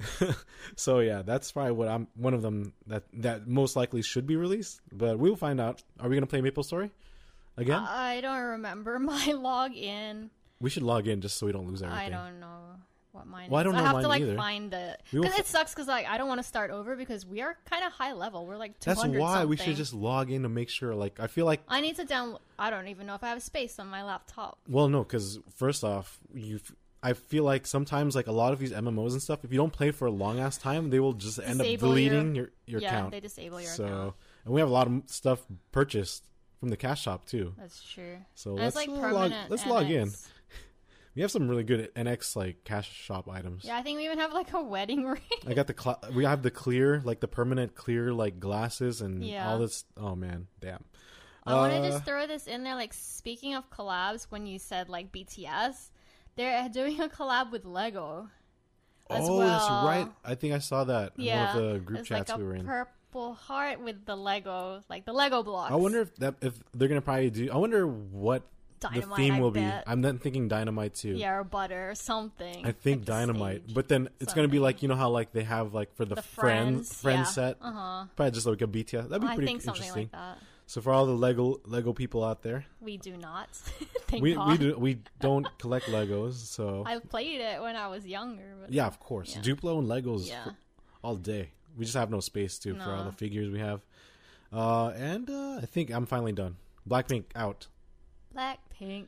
So yeah, that's probably what I'm one of them that that most likely should be released, but we'll find out. Are we gonna play Maple Story again? I don't remember my login. We should log in just so we don't lose everything. I don't know. what mine Well, I is. don't know I have mine to like either. find it We will because fi- it sucks because like I don't want to start over because we are kind of high level. We're like two That's hundred why something. we should just log in to make sure. Like, I feel like, I need to download. I don't even know if I have space on my laptop. well, no, because first off, you. I feel like sometimes, like a lot of these M M Os and stuff, if you don't play for a long ass time, they will just end up Disable deleting your your, yeah, account. they disable your so, account. and we have a lot of stuff purchased from the cash shop too. That's true. So And let's it's like log, permanent. let's log in. N X. We have some really good N X like cash shop items. Yeah, I think we even have like a wedding ring. I got the cl- we have the clear, like the permanent clear like glasses and Yeah. all this. Oh man, damn. I want to Uh, just throw this in there. Like, speaking of collabs, when you said like B T S, they're doing a collab with Lego. As oh, well. that's right. I think I saw that in Yeah, one of the group it's chats like a we were in. purple heart with the Lego, like the Lego blocks. I wonder if that if they're gonna probably do. I wonder what Dynamite, the theme I will bet. be. I'm then thinking Dynamite too. Yeah, or butter or something. I think like the Dynamite, stage. but then it's gonna be Something. like, you know how like they have like for the, The friends Friends, friend yeah. set, Uh-huh. probably just like a B T S. That'd be I pretty think something interesting. like that. So for all the Lego Lego people out there, We do not. Thank we God. we do we don't collect Legos, so I played it when I was younger. But yeah, of course, Yeah. Duplo and Legos Yeah. for- all day. We just have no space too for all No. the figures we have. Uh, and uh, I think I'm finally done. Blackpink out. Blackpink.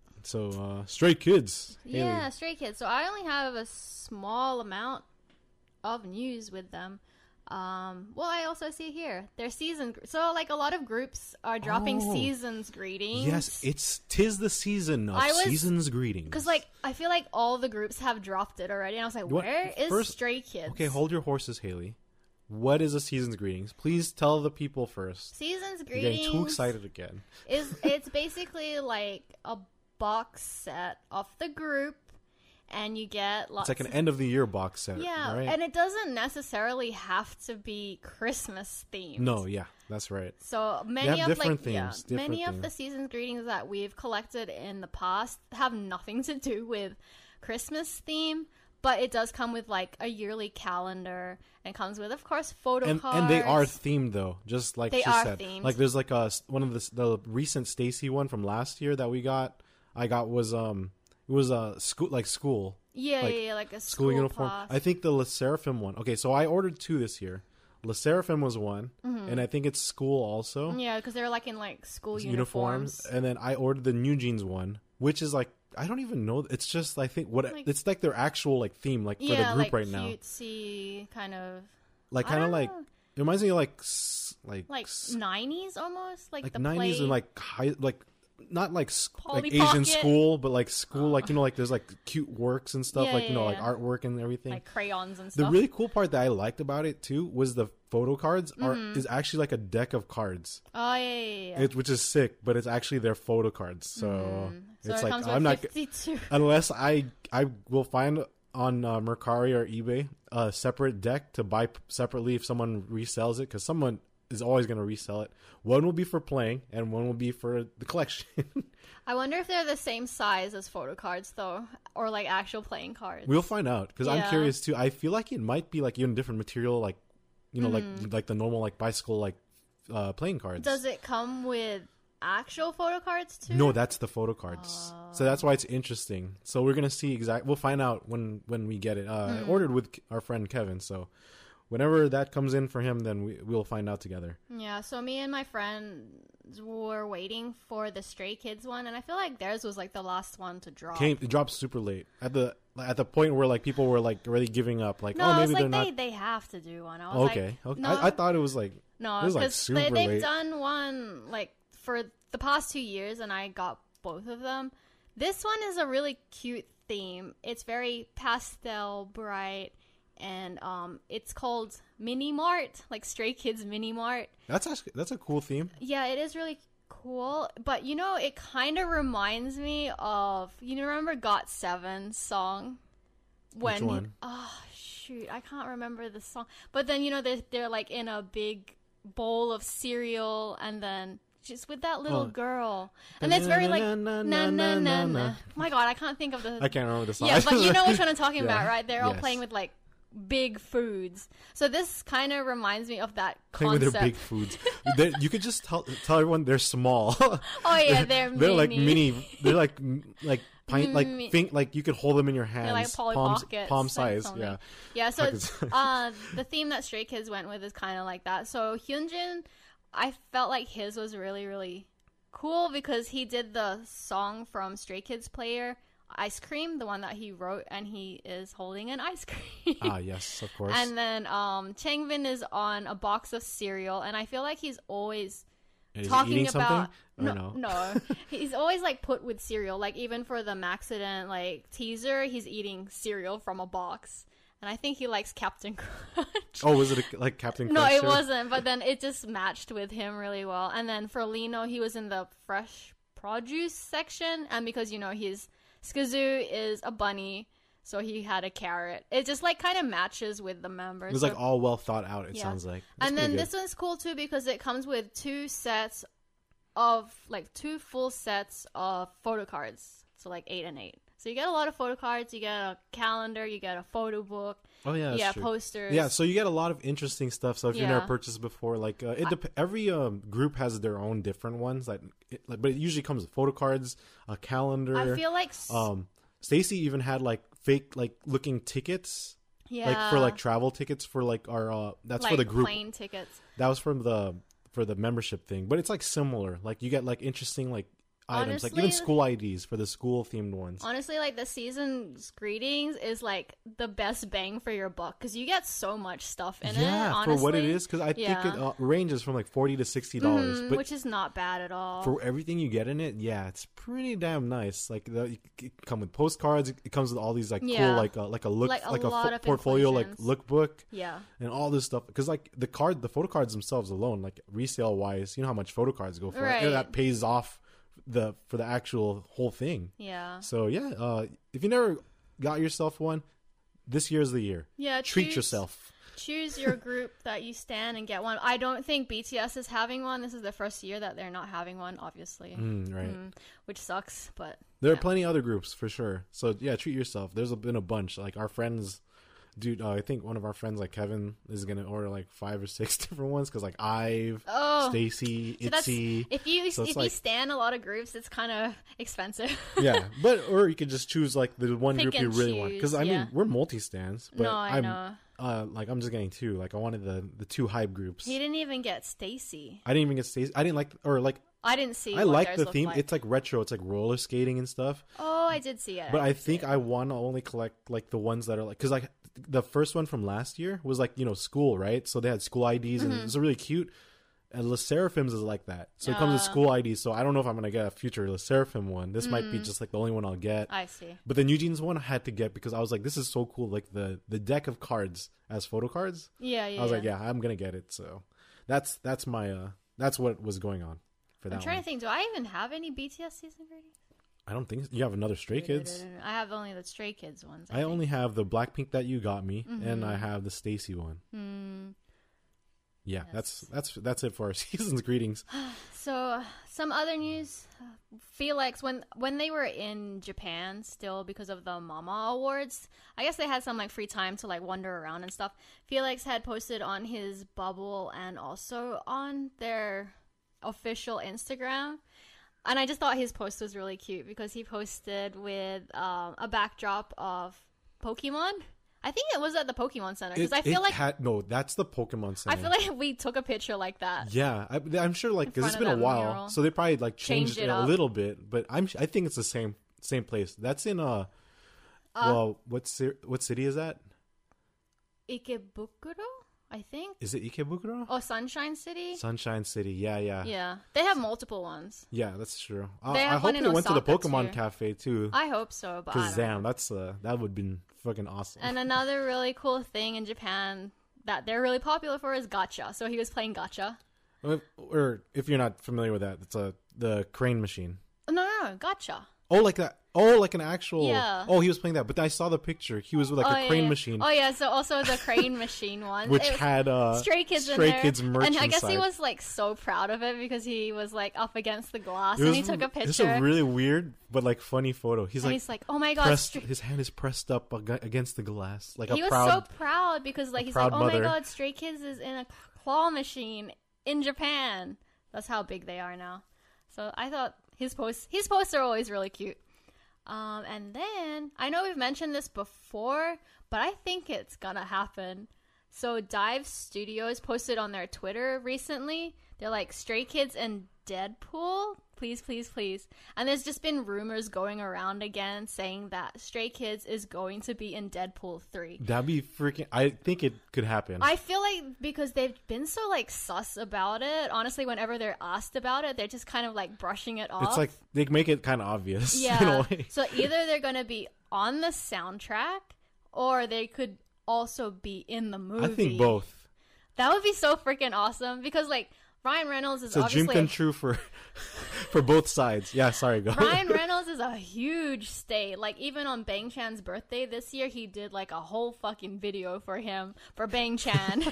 So uh, Stray Kids. Haley. Yeah, Stray Kids. So I only have a small amount of news with them. Um, well, I also see here their season. So like a lot of groups are dropping Oh. seasons greetings. Yes, it's tis the season of I was- seasons greetings. Because like I feel like all the groups have dropped it already, and I was like, What- where is first- Stray Kids? Okay, hold your horses, Haley. What is a season's greetings? Please tell the people first. Seasons I'm greetings. getting too excited again. Is it's basically like a box set of the group, and you get It's lots. like an of, end of the year box set, yeah, right? and it doesn't necessarily have to be Christmas themed. No, yeah, that's right. So many have of like different yeah, themes, different many of the themes. season's greetings that we've collected in the past have nothing to do with Christmas theme, but it does come with like a yearly calendar, and it comes with, of course, photo And cards. and they are themed though, just like They she are said. themed. Like there's like a one of the the recent Stacy one from last year that we got. I got was um it was a school like school yeah, like, yeah, yeah, like a school, school, uniform. pass. I think the Le Seraphim one. Okay, so I ordered two this year. Le Seraphim was one, and I think it's school also. Yeah, because they're like in like school uniforms. uniforms. And then I ordered the New Jeans one, which is like I don't even know. It's just I think what Like- it's like their actual like theme like for yeah, the group like right now. cutesy kind of Like I kind of don't like know. it reminds me of like s- like like s- nineties almost, like, like the nineties play. and like high like not like sc- like Polly Asian Pocket. school, but like school like you know like there's like cute works and stuff Yeah, like you know yeah, like yeah. artwork and everything. like crayons and The stuff. really cool part that I liked about it too was the photo cards are Mm-hmm. is actually like a deck of cards, oh yeah, yeah, yeah. yeah. it, which is sick. But it's actually their photo cards, so So it's it like comes I'm with not fifty-two. unless I I will find on uh, Mercari or eBay a separate deck to buy p- separately if someone resells it, because someone is always going to resell it. One will be for playing and one will be for the collection. I wonder if they're the same size as photo cards though, or like actual playing cards. We'll find out, because I'm Yeah. curious too. I feel like it might be like even different material, like you know like like the normal like bicycle like uh, playing cards. Does it come with actual photo cards too? No, that's the photo cards. So that's why it's interesting. So we're gonna see exact. We'll find out when when we get it. Uh, I Hmm. ordered with K- our friend Kevin. So whenever that comes in for him, then we we'll find out together. Yeah, so me and my friends were waiting for the Stray Kids one, and I feel like theirs was like the last one to drop. Came it dropped super late at the at the point where like people were like already giving up. Like no, oh I maybe was they're like, they, not. they have to do one. I was Okay, like, okay. no, I, I thought it was like no, it was like because super they, they've late. done one like for the past two years, and I got both of them. This one is a really cute theme. It's very pastel, bright, and um, it's called Mini Mart, like Stray Kids Mini Mart. That's actually that's a cool theme. Yeah, it is really cool, but you know, it kind of reminds me of, you remember Got Seven's song? When Which one? Oh shoot, I can't remember the song. But then you know they're they're like in a big bowl of cereal, and then just with that little Oh. girl, and it's very like na Na, na na, na na, na. na. Oh my god, I can't think of the. I can't remember the song. Yeah, but you know which one I'm talking Yeah. about, right? They're all Yes. playing with like big foods. So this kind of reminds me of that Playing with concept. their big foods. They're- you could just tell tell everyone they're small. Oh yeah, they're they're like mini. mini. They're like m- like pint like Mi- think like you could hold them in your hands. They're like Polly palm, Pockets, palm like size. something. Yeah. Yeah, so Pocket it's, size. uh, the theme that Stray Kids went with is kind of like that. So Hyunjin, I felt like his was really, really cool because he did the song from Stray Kids Player, Ice Cream, the one that he wrote, and he is holding an ice cream. Ah, yes, of course. And then um, Changbin is on a box of cereal, and I feel like he's always And is he talking eating about something? Or no, no? no. He's always like put with cereal. Like even for the Maxident like teaser, he's eating cereal from a box, and I think he likes Captain Crunch. Oh, was it a, like Captain No, Crunch it cereal? wasn't. But then it just matched with him really well. And then for Lino, he was in the fresh produce section, and because you know he's Skazoo is a bunny, so he had a carrot. It just like kind of matches with the members. It was So- like all well thought out. It Yeah. sounds like. That's and then pretty this good. one's cool too because it comes with two sets of like two full sets of photo cards. So like eight and eight. So you get a lot of photo cards, you get a calendar, you get a photo book, Oh yeah, that's yeah, true. posters. Yeah, so you get a lot of interesting stuff. So if you've never Yeah. purchased before, like uh, it dep- every um, group has their own different ones. Like, it, like, but it usually comes with photo cards, a calendar. I feel like s- um, Stacy even had like fake like looking tickets, yeah, like for like travel tickets for like our uh, that's like for the group. plane tickets. That was from the for the membership thing, but it's like similar. Like you get like interesting like items, like even Honestly- school I Ds for the school themed ones. Honestly, like the season's greetings is like the best bang for your buck because you get so much stuff in it. Yeah, Honestly. for what it is, because I Yeah. think it uh, ranges from like forty to sixty dollars, Mhm, but which is not bad at all. for everything you get in it, yeah, it's pretty damn nice. Like the, it come with postcards. It comes with all these like Yeah. cool like uh, like a look Like like, a a, lot fo- of portfolio like inclusions. lookbook yeah. and all this stuff. Because like the card, the photo cards themselves alone, like resale wise, you know how much photo cards go for, Right. and that pays off the for the actual whole thing. Yeah. So yeah, uh, if you never got yourself one, this year's the year. Yeah. Treat choose- yourself. Choose your group that you stand and get one. I don't think B T S is having one. This is the first year that they're not having one, obviously. Mm, right. Mm, which sucks, but There are yeah. plenty other groups for sure. So yeah, treat yourself. There's been a bunch. Like our friends, dude. Uh, I think one of our friends, like Kevin, is gonna order like five or six different ones because like Ive, Oh. Stacy, So that's- Itzy. if you So it's if you like- stand a lot of groups, it's kind of expensive. Yeah, but or you could just choose like the one Pick group you and really want. Because I choose, mean, yeah. we're multi stands, but No, I I'm know. uh like I'm just getting two. Like I wanted the the two hype groups. He didn't even get Stacy. I didn't even get Stacy. I didn't like or like I didn't see. I what like theirs the looked theme. Like. It's like retro. It's like roller skating and stuff. Oh, I did see it. But I did see think it. I want to only collect like the ones that are like because like the first one from last year was like you know school, right? So they had school I Ds and Mm-hmm. it was really cute. And Le Seraphims is like that, so it comes with Ah. school I Ds. So I don't know if I'm gonna get a future Le Seraphim one. This might be Mm. just like the only one I'll get. I see. But the New Jeans one I had to get because I was like, this is so cool. Like the the deck of cards as photo cards. Yeah, yeah. I was like, yeah. yeah, I'm gonna get it. So that's that's my uh that's what was going on for that I'm trying one. to think. Do I even have any B T S season greetings? I don't think so. You have another Stray Kids. I have only the Stray Kids ones. I only have the Blackpink that you got me, and Mm-hmm. I have the Stacy one. Hmm. Yeah, that's that's that's it for our season's greetings. So some other news. Felix, when when they were in Japan, still because of the Mama Awards, I guess they had some like free time to like wander around and stuff. Felix had posted on his bubble and also on their official Instagram. And I just thought his post was really cute because he posted with um, a backdrop of Pokemon. I think it was at the Pokemon Center because It- I feel it like had, no, that's the Pokemon Center. I feel like we took a picture like that. yeah, I, I'm sure like because it's front been of a that while, mural. so they probably like changed, Changed it it a up. little bit. But I'm I think it's the same same place. That's in uh, well, what ci- what city is that? Ikebukuro, I think. Is it Ikebukuro? Oh, Sunshine City. Sunshine City. Yeah, yeah, yeah. Yeah, they have multiple ones. That's true. Uh, They I have hope one in they went to the Osaka, Pokemon too. Cafe too. I hope so, but I Because don't damn, know. that's uh, that would have been fucking awesome. And another really cool thing in Japan that they're really popular for is gacha. So he was playing gacha. Or, or if you're not familiar with that, it's a the crane machine. Oh, no, no, no, gacha. Oh, like that. Oh, like an actual. Yeah. Oh, he was playing that. But I saw the picture. He was with like oh, a yeah, crane yeah. machine. Oh yeah, so also the crane machine one, Which It was had uh, Stray Kids Stray in there. Kids merch and I guess inside. he was like so proud of it because he was like up against the glass It and was, he took a picture. It's a really weird but like funny photo. He's and like, he's like, oh my god, pressed, Stray- his hand is pressed up ag- against the glass, like he a was proud. so proud because like he's like, proud oh mother. my god, Stray Kids is in a claw machine in Japan. That's how big they are now. So I thought his posts, his posts are always really cute. Um, and then I know we've mentioned this before, but I think it's gonna happen. So Dive Studios posted on their Twitter recently. They're like, Stray Kids and Deadpool, please, please, please. And there's just been rumors going around again saying that Stray Kids is going to be in Deadpool three. That'd be freaking. I think it could happen. I feel like because they've been so like sus about it, honestly, whenever they're asked about it, they're just kind of like brushing it off. It's like they make it kind of obvious. In a Yeah. way. So either they're going to be on the soundtrack or they could also be in the movie. I think both. That would be so freaking awesome because like Ryan Reynolds is It's a dream obviously come true for for both sides. Yeah, sorry, go. Ryan Reynolds is a huge stay. Like even on Bang Chan's birthday this year, he did like a whole fucking video for him for Bang Chan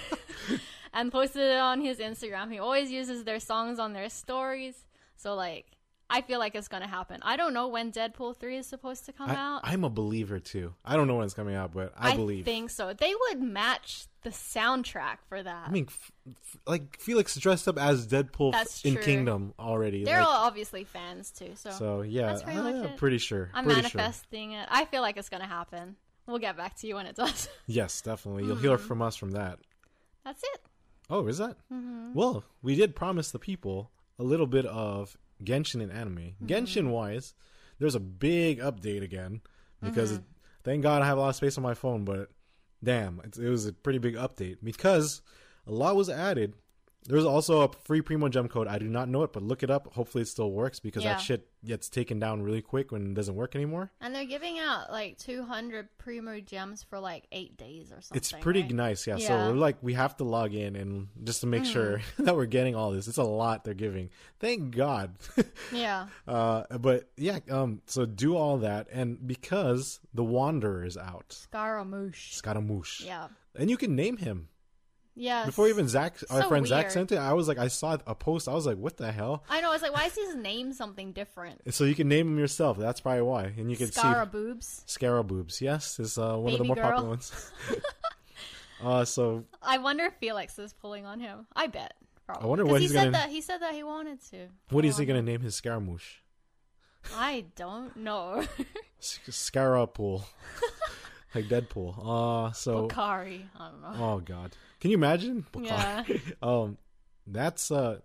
and posted it on his Instagram. He always uses their songs on their stories. So like I feel like it's gonna happen. I don't know when Deadpool three is supposed to come I, out. I'm a believer too. I don't know when it's coming out, but I, I believe. think so. They would match the soundtrack for that. I mean, f- f- like Felix dressed up as Deadpool f- That's in true. Kingdom already. they're like, all obviously fans too. So, so yeah, that's pretty much I'm it. pretty sure. I'm pretty sure. manifesting it. I feel like it's gonna happen. We'll get back to you when it does. Yes, definitely. You'll hear from us from that. That's it. Oh, is that? Mm-hmm. Well, we did promise the people a little bit of Genshin in anime. Mm-hmm. Genshin wise, there's a big update again because Mm-hmm. it, thank God I have a lot of space on my phone, but damn, it, it was a pretty big update because a lot was added. There's also a free Primo gem code. I do not know it, but look it up. Hopefully it still works because Yeah. that shit gets taken down really quick when it doesn't work anymore. And they're giving out like two hundred Primo gems for like eight days or something. It's pretty right? nice, yeah. So Yeah. we're like, we have to log in and just to make sure that we're getting all this. It's a lot they're giving. Thank God. Yeah. uh, but yeah, um, so do all that, and because the Wanderer is out, Scaramouche. Scaramouche, Yeah. and you can name him. Yeah. Before even Zach, our so friend Zach weird. sent it, I was like, I saw a post, I was like, what the hell? I know. I was like, why is his name something different? So you can name him yourself. That's probably why, and you can see Scaraboobs. Scaraboobs. Yes, is uh, one of the Baby more girl. popular ones. uh, so I wonder if Felix is pulling on him. I bet. Probably. I wonder 'Cause what he he's said gonna- that he said that he wanted to. what pull is he on gonna him. name his Scaramouche? I don't know. S- Scarapool, like Deadpool. Uh, so Bakari. I don't know. oh god, can you imagine? Yeah. um, that's uh,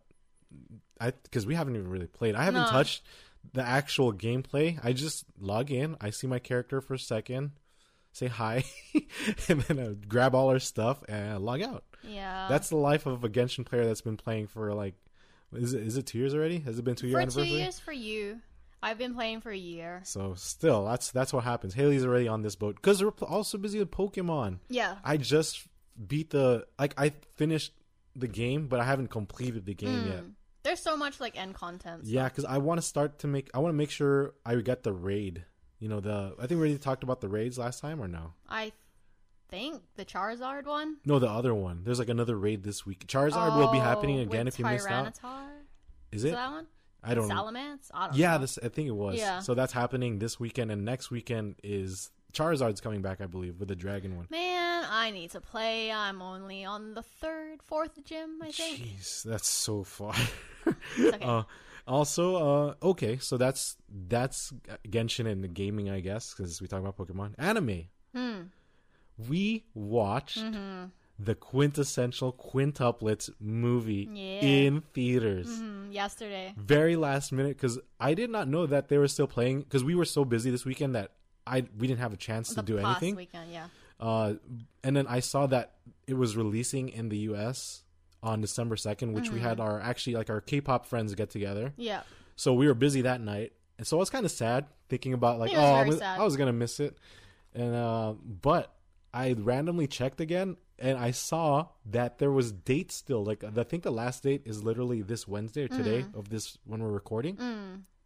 I because we haven't even really played. I haven't No. touched the actual gameplay. I just log in. I see my character for a second, say hi, and then I grab all our stuff and log out. Yeah. That's the life of a Genshin player that's been playing for like, is it is it two years already? Has it been two year for anniversary? two years for you. I've been playing for a year. So still, that's that's what happens. Haley's already on this boat because we're pl- also busy with Pokemon. Yeah. I just beat the like I finished the game, but I haven't completed the game yet. There's so much like end content. Yeah, because I want to start to make. I want to make sure I get the raid. You know, the I think we already talked about the raids last time, or no? I think the Charizard one. No, the other one. There's like another raid this week. Charizard will be happening Oh, again with if you missed out. Tyranitar? Is Is it? that one? I don't know. Salamence? I don't Yeah, know. this I think it was. Yeah. So that's happening this weekend, and next weekend is Charizard's coming back, I believe, with the dragon one. Man, I need to play. I'm only on the third, fourth gym, I think. Jeez, that's so far. It's okay. uh, also, uh, okay, so that's that's Genshin and the gaming, I guess, because we talk about Pokemon. Anime. Hmm. We watched Mm-hmm. the quintessential quintuplets movie Yeah. in theaters. Mm, yesterday. Very last minute, because I did not know that they were still playing, because we were so busy this weekend that I we didn't have a chance to The do past anything. weekend, yeah. Uh, and then I saw that it was releasing in the U S on December second, which we Mm-hmm. had our actually like our K-pop friends get together. Yeah. So we were busy that night, and so I was kind of sad thinking about like, It was oh, I very was, sad. I was gonna miss it, and uh, but I randomly checked again, and I saw that there was dates still. Like I think the last date is literally this Wednesday or today Mm. of this when we're recording.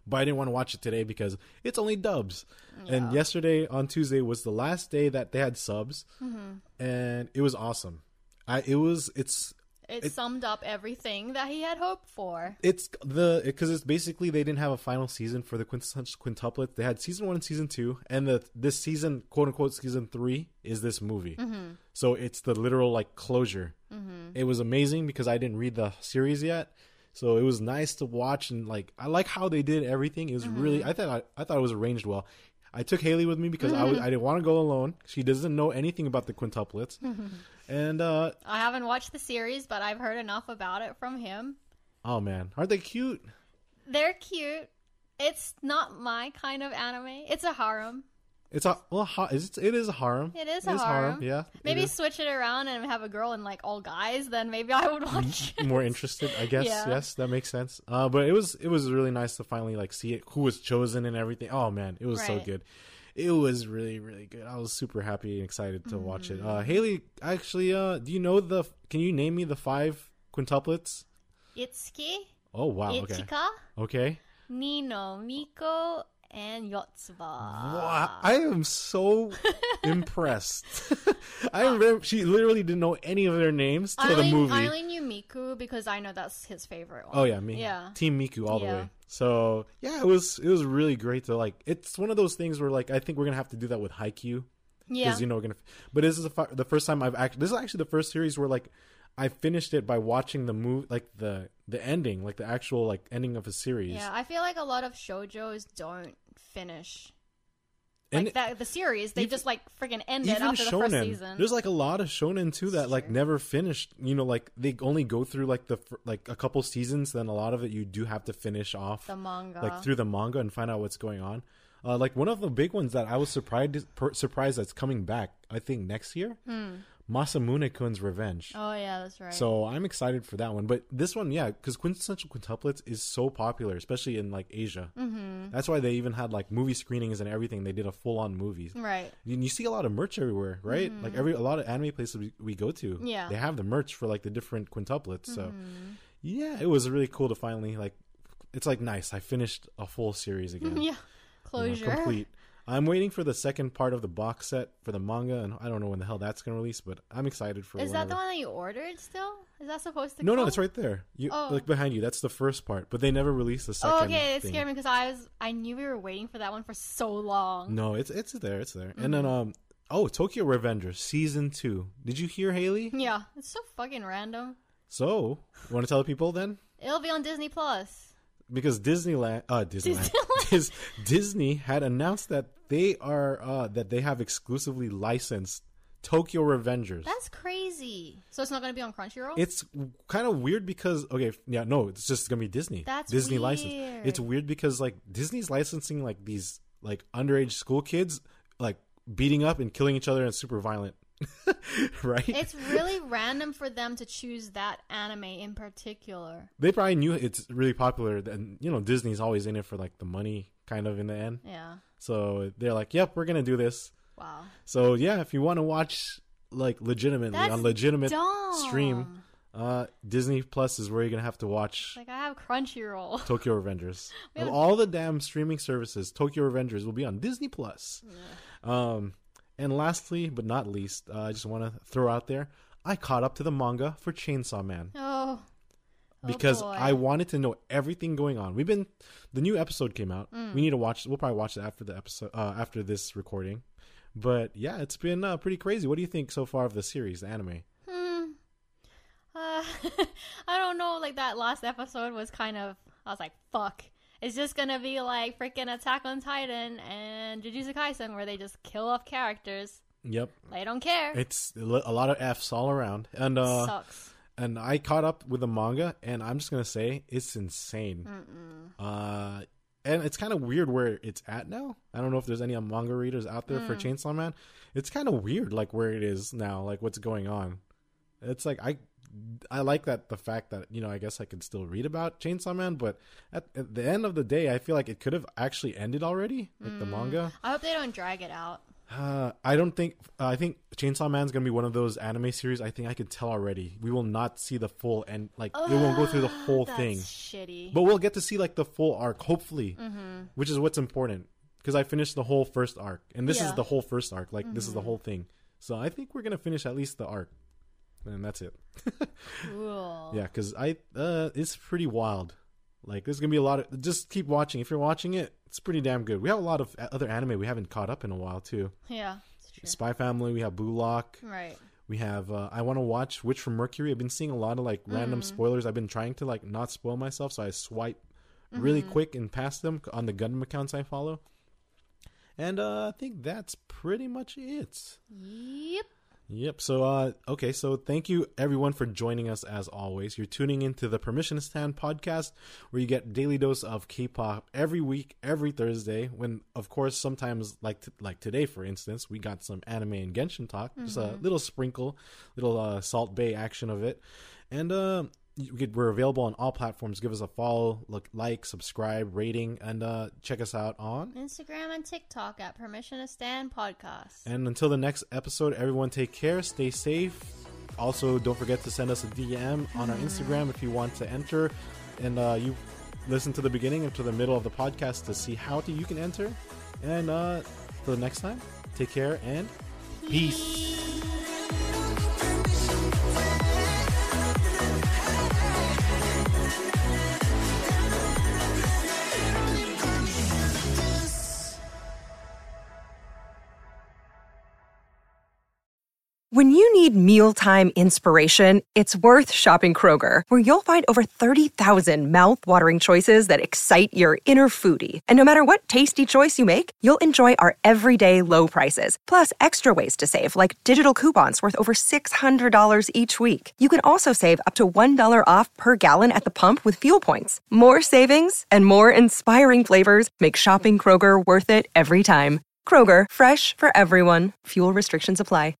but I didn't want to watch it today because it's only dubs. Yeah. And yesterday on Tuesday was the last day that they had subs, Mm-hmm. and it was awesome. I it was it's It, It- summed up everything that he had hoped for. it's the because it's basically they didn't have a final season for the quint- quintuplets. They had season one and season two, and the this season, quote unquote, season three is this movie. Mm-hmm. So it's the literal like closure. Mm-hmm. It was amazing because I didn't read the series yet, so it was nice to watch, and like I like how they did everything. It was Mm-hmm. really I thought I, I thought it was arranged well. I took Haley with me because I was I didn't want to go alone. She doesn't know anything about the quintuplets, and uh I haven't watched the series, but I've heard enough about it from him. oh man, aren't they cute? They're cute. It's not my kind of anime. It's a harem. It's a well, ha- it's, it is a harem. It is It a is harem. Yeah, it Maybe is. switch it around and have a girl and like all guys. Then maybe I would watch it. More interested, I guess. Yeah. Yes, that makes sense. Uh, but it was it was really nice to finally like see it, who was chosen and everything. Oh man, it was so Right. good. It was really really good. I was super happy and excited to watch Mm-hmm. it. Uh, Haley, actually, uh, do you know the? Can you name me the five quintuplets? Itsuki, Oh wow. Okay. Ichika, Okay. Nino, Miko, and Yotsuba. Wow, I am so impressed. I remember she literally didn't know any of their names I till the only, movie. I only knew Miku because I know that's his favorite one. Oh yeah, me. Yeah. Team Miku all the Yeah. way. So yeah, it was it was really great to like. It's one of those things where like I think we're gonna have to do that with Haikyuu Yeah. because you know we're gonna. But this is the, fi- the first time I've actually. This is actually the first series where like I finished it by watching the move like the the ending, like the actual like ending of a series. Yeah, I feel like a lot of shoujos don't finish And like that. The series they even- just like freaking end it even after the first shonen, season. there's like a lot of shonen too that like Sure. never finished. You know, like they only go through like the fir- like a couple seasons. Then a lot of it you do have to finish off The manga. like through the manga and find out what's going on. Uh, like one of the big ones that I was surprised per, surprised that's coming back. I think next year, Masamune-kun's Revenge. Oh yeah, that's right. So I'm excited for that one. But this one, yeah, because quintessential quintuplets is so popular, especially in like Asia. Mm-hmm. That's why they even had like movie screenings and everything. They did a full on movie. right. You, you see a lot of merch everywhere, right? Like every a lot of anime places we, we go to, Mm-hmm. Yeah. they have the merch for like the different quintuplets. So yeah, it was really cool to finally like. It's like nice. I finished a full series again. Yeah, You know, closure. complete. I'm waiting for the second part of the box set for the manga, and I don't know when the hell that's gonna release, but I'm excited for. Is that the whenever. one that you ordered? Still, is that supposed to? No, no, come? it's right there. You Oh. like behind you. That's the first part, but they never released the second. Oh, okay. It thing. scared me because I was I knew we were waiting for that one for so long. No, it's it's there. It's there. Mm-hmm. And then um oh, Tokyo Revengers season two. Did you hear, Haley? Yeah, it's so fucking random. So, want to tell people then? It'll be on Disney Plus. Because Disneyland, uh, Disneyland, Dis- Disney had announced that they are uh that they have exclusively licensed Tokyo Revengers. That's crazy. So it's not going to be on Crunchyroll? It's kind of weird because okay, yeah, no, it's just gonna be Disney. That's Disney weird. license. It's weird because like Disney's licensing like these like underage school kids like beating up and killing each other and super violent, right? It's really random for them to choose that anime in particular. They probably knew it's really popular, and you know Disney's always in it for like the money, kind of in the end. Yeah. So they're like, "Yep, we're gonna do this." Wow. So yeah, if you want to watch like legitimately That's on legitimate dumb. stream, uh, Disney Plus is where you're gonna have to watch Like I have Crunchyroll. Tokyo Revengers. We Of have- all the damn streaming services, Tokyo Revengers will be on Disney Plus. Um, and lastly, but not least, uh, I just want to throw out there, I caught up to the manga for Chainsaw Man Oh. Oh, because boy. I wanted to know everything going on. We've been, the new episode came out. Mm. We need to watch. We'll probably watch it after the episode, uh, after this recording. But yeah, it's been uh, pretty crazy. What do you think so far of the series, the anime? Hmm. Uh, I don't know. Like that last episode was kind of. I was like, "Fuck." It's just gonna be like freaking Attack on Titan and Jujutsu Kaisen, where they just kill off characters. Yep, They don't care. it's a li- a lot of F's all around, and uh, Sucks. and I caught up with the manga, and I'm just gonna say it's insane. Uh, and it's kind of weird where it's at now. I don't know if there's any manga readers out there for Chainsaw Man. It's kind of weird, like where it is now, like what's going on. It's like I, I like that the fact that you know I guess I could still read about Chainsaw Man, but at, at the end of the day, I feel like it could have actually ended already, like the manga. I hope they don't drag it out. Uh, I don't think. Uh, I think Chainsaw Man's gonna be one of those anime series. I think I could tell already. We will not see the full end. Like uh, it won't go through the whole that's thing. Shitty. But we'll get to see like the full arc, hopefully, mm-hmm. which is what's important. Because I finished the whole first arc, and this yeah. is the whole first arc. Like mm-hmm. this is the whole thing. So I think we're gonna finish at least the arc, and that's it. Cool. Yeah, because I uh, it's pretty wild. Like there's gonna be a lot of. Just keep watching. If you're watching it, it's pretty damn good. We have a lot of other anime we haven't caught up in a while too. Yeah, it's true. Spy Family. We have Blue Lock. Right. We have. Uh, I want to watch Witch from Mercury. I've been seeing a lot of like random mm. spoilers. I've been trying to like not spoil myself, so I swipe mm-hmm. really quick and past them on the Gundam accounts I follow. And uh, I think that's pretty much it. Yep. Yep. So, uh, okay. So thank you everyone for joining us as always. You're tuning into the Permission to Stand podcast, where you get daily dose of K-pop every week, every Thursday. When, of course, sometimes like t- like today, for instance, we got some anime and Genshin talk, mm-hmm. just a little sprinkle, little uh, Salt Bay action of it, and uh, we're available on all platforms. Give us a follow, look, like, subscribe, rating, and uh, check us out on Instagram and TikTok at Permission to Stand Podcast. And until the next episode, everyone take care, stay safe. Also, don't forget to send us a D M on our Instagram if you want to enter. And uh, you listen to the beginning and to the middle of the podcast to see how to, you can enter. And uh, till the next time, take care and peace. When you need mealtime inspiration, it's worth shopping Kroger, where you'll find over thirty thousand mouth-watering choices that excite your inner foodie. And no matter what tasty choice you make, you'll enjoy our everyday low prices, plus extra ways to save, like digital coupons worth over six hundred dollars each week. You can also save up to one dollar off per gallon at the pump with fuel points. More savings and more inspiring flavors make shopping Kroger worth it every time. Kroger, fresh for everyone. Fuel restrictions apply.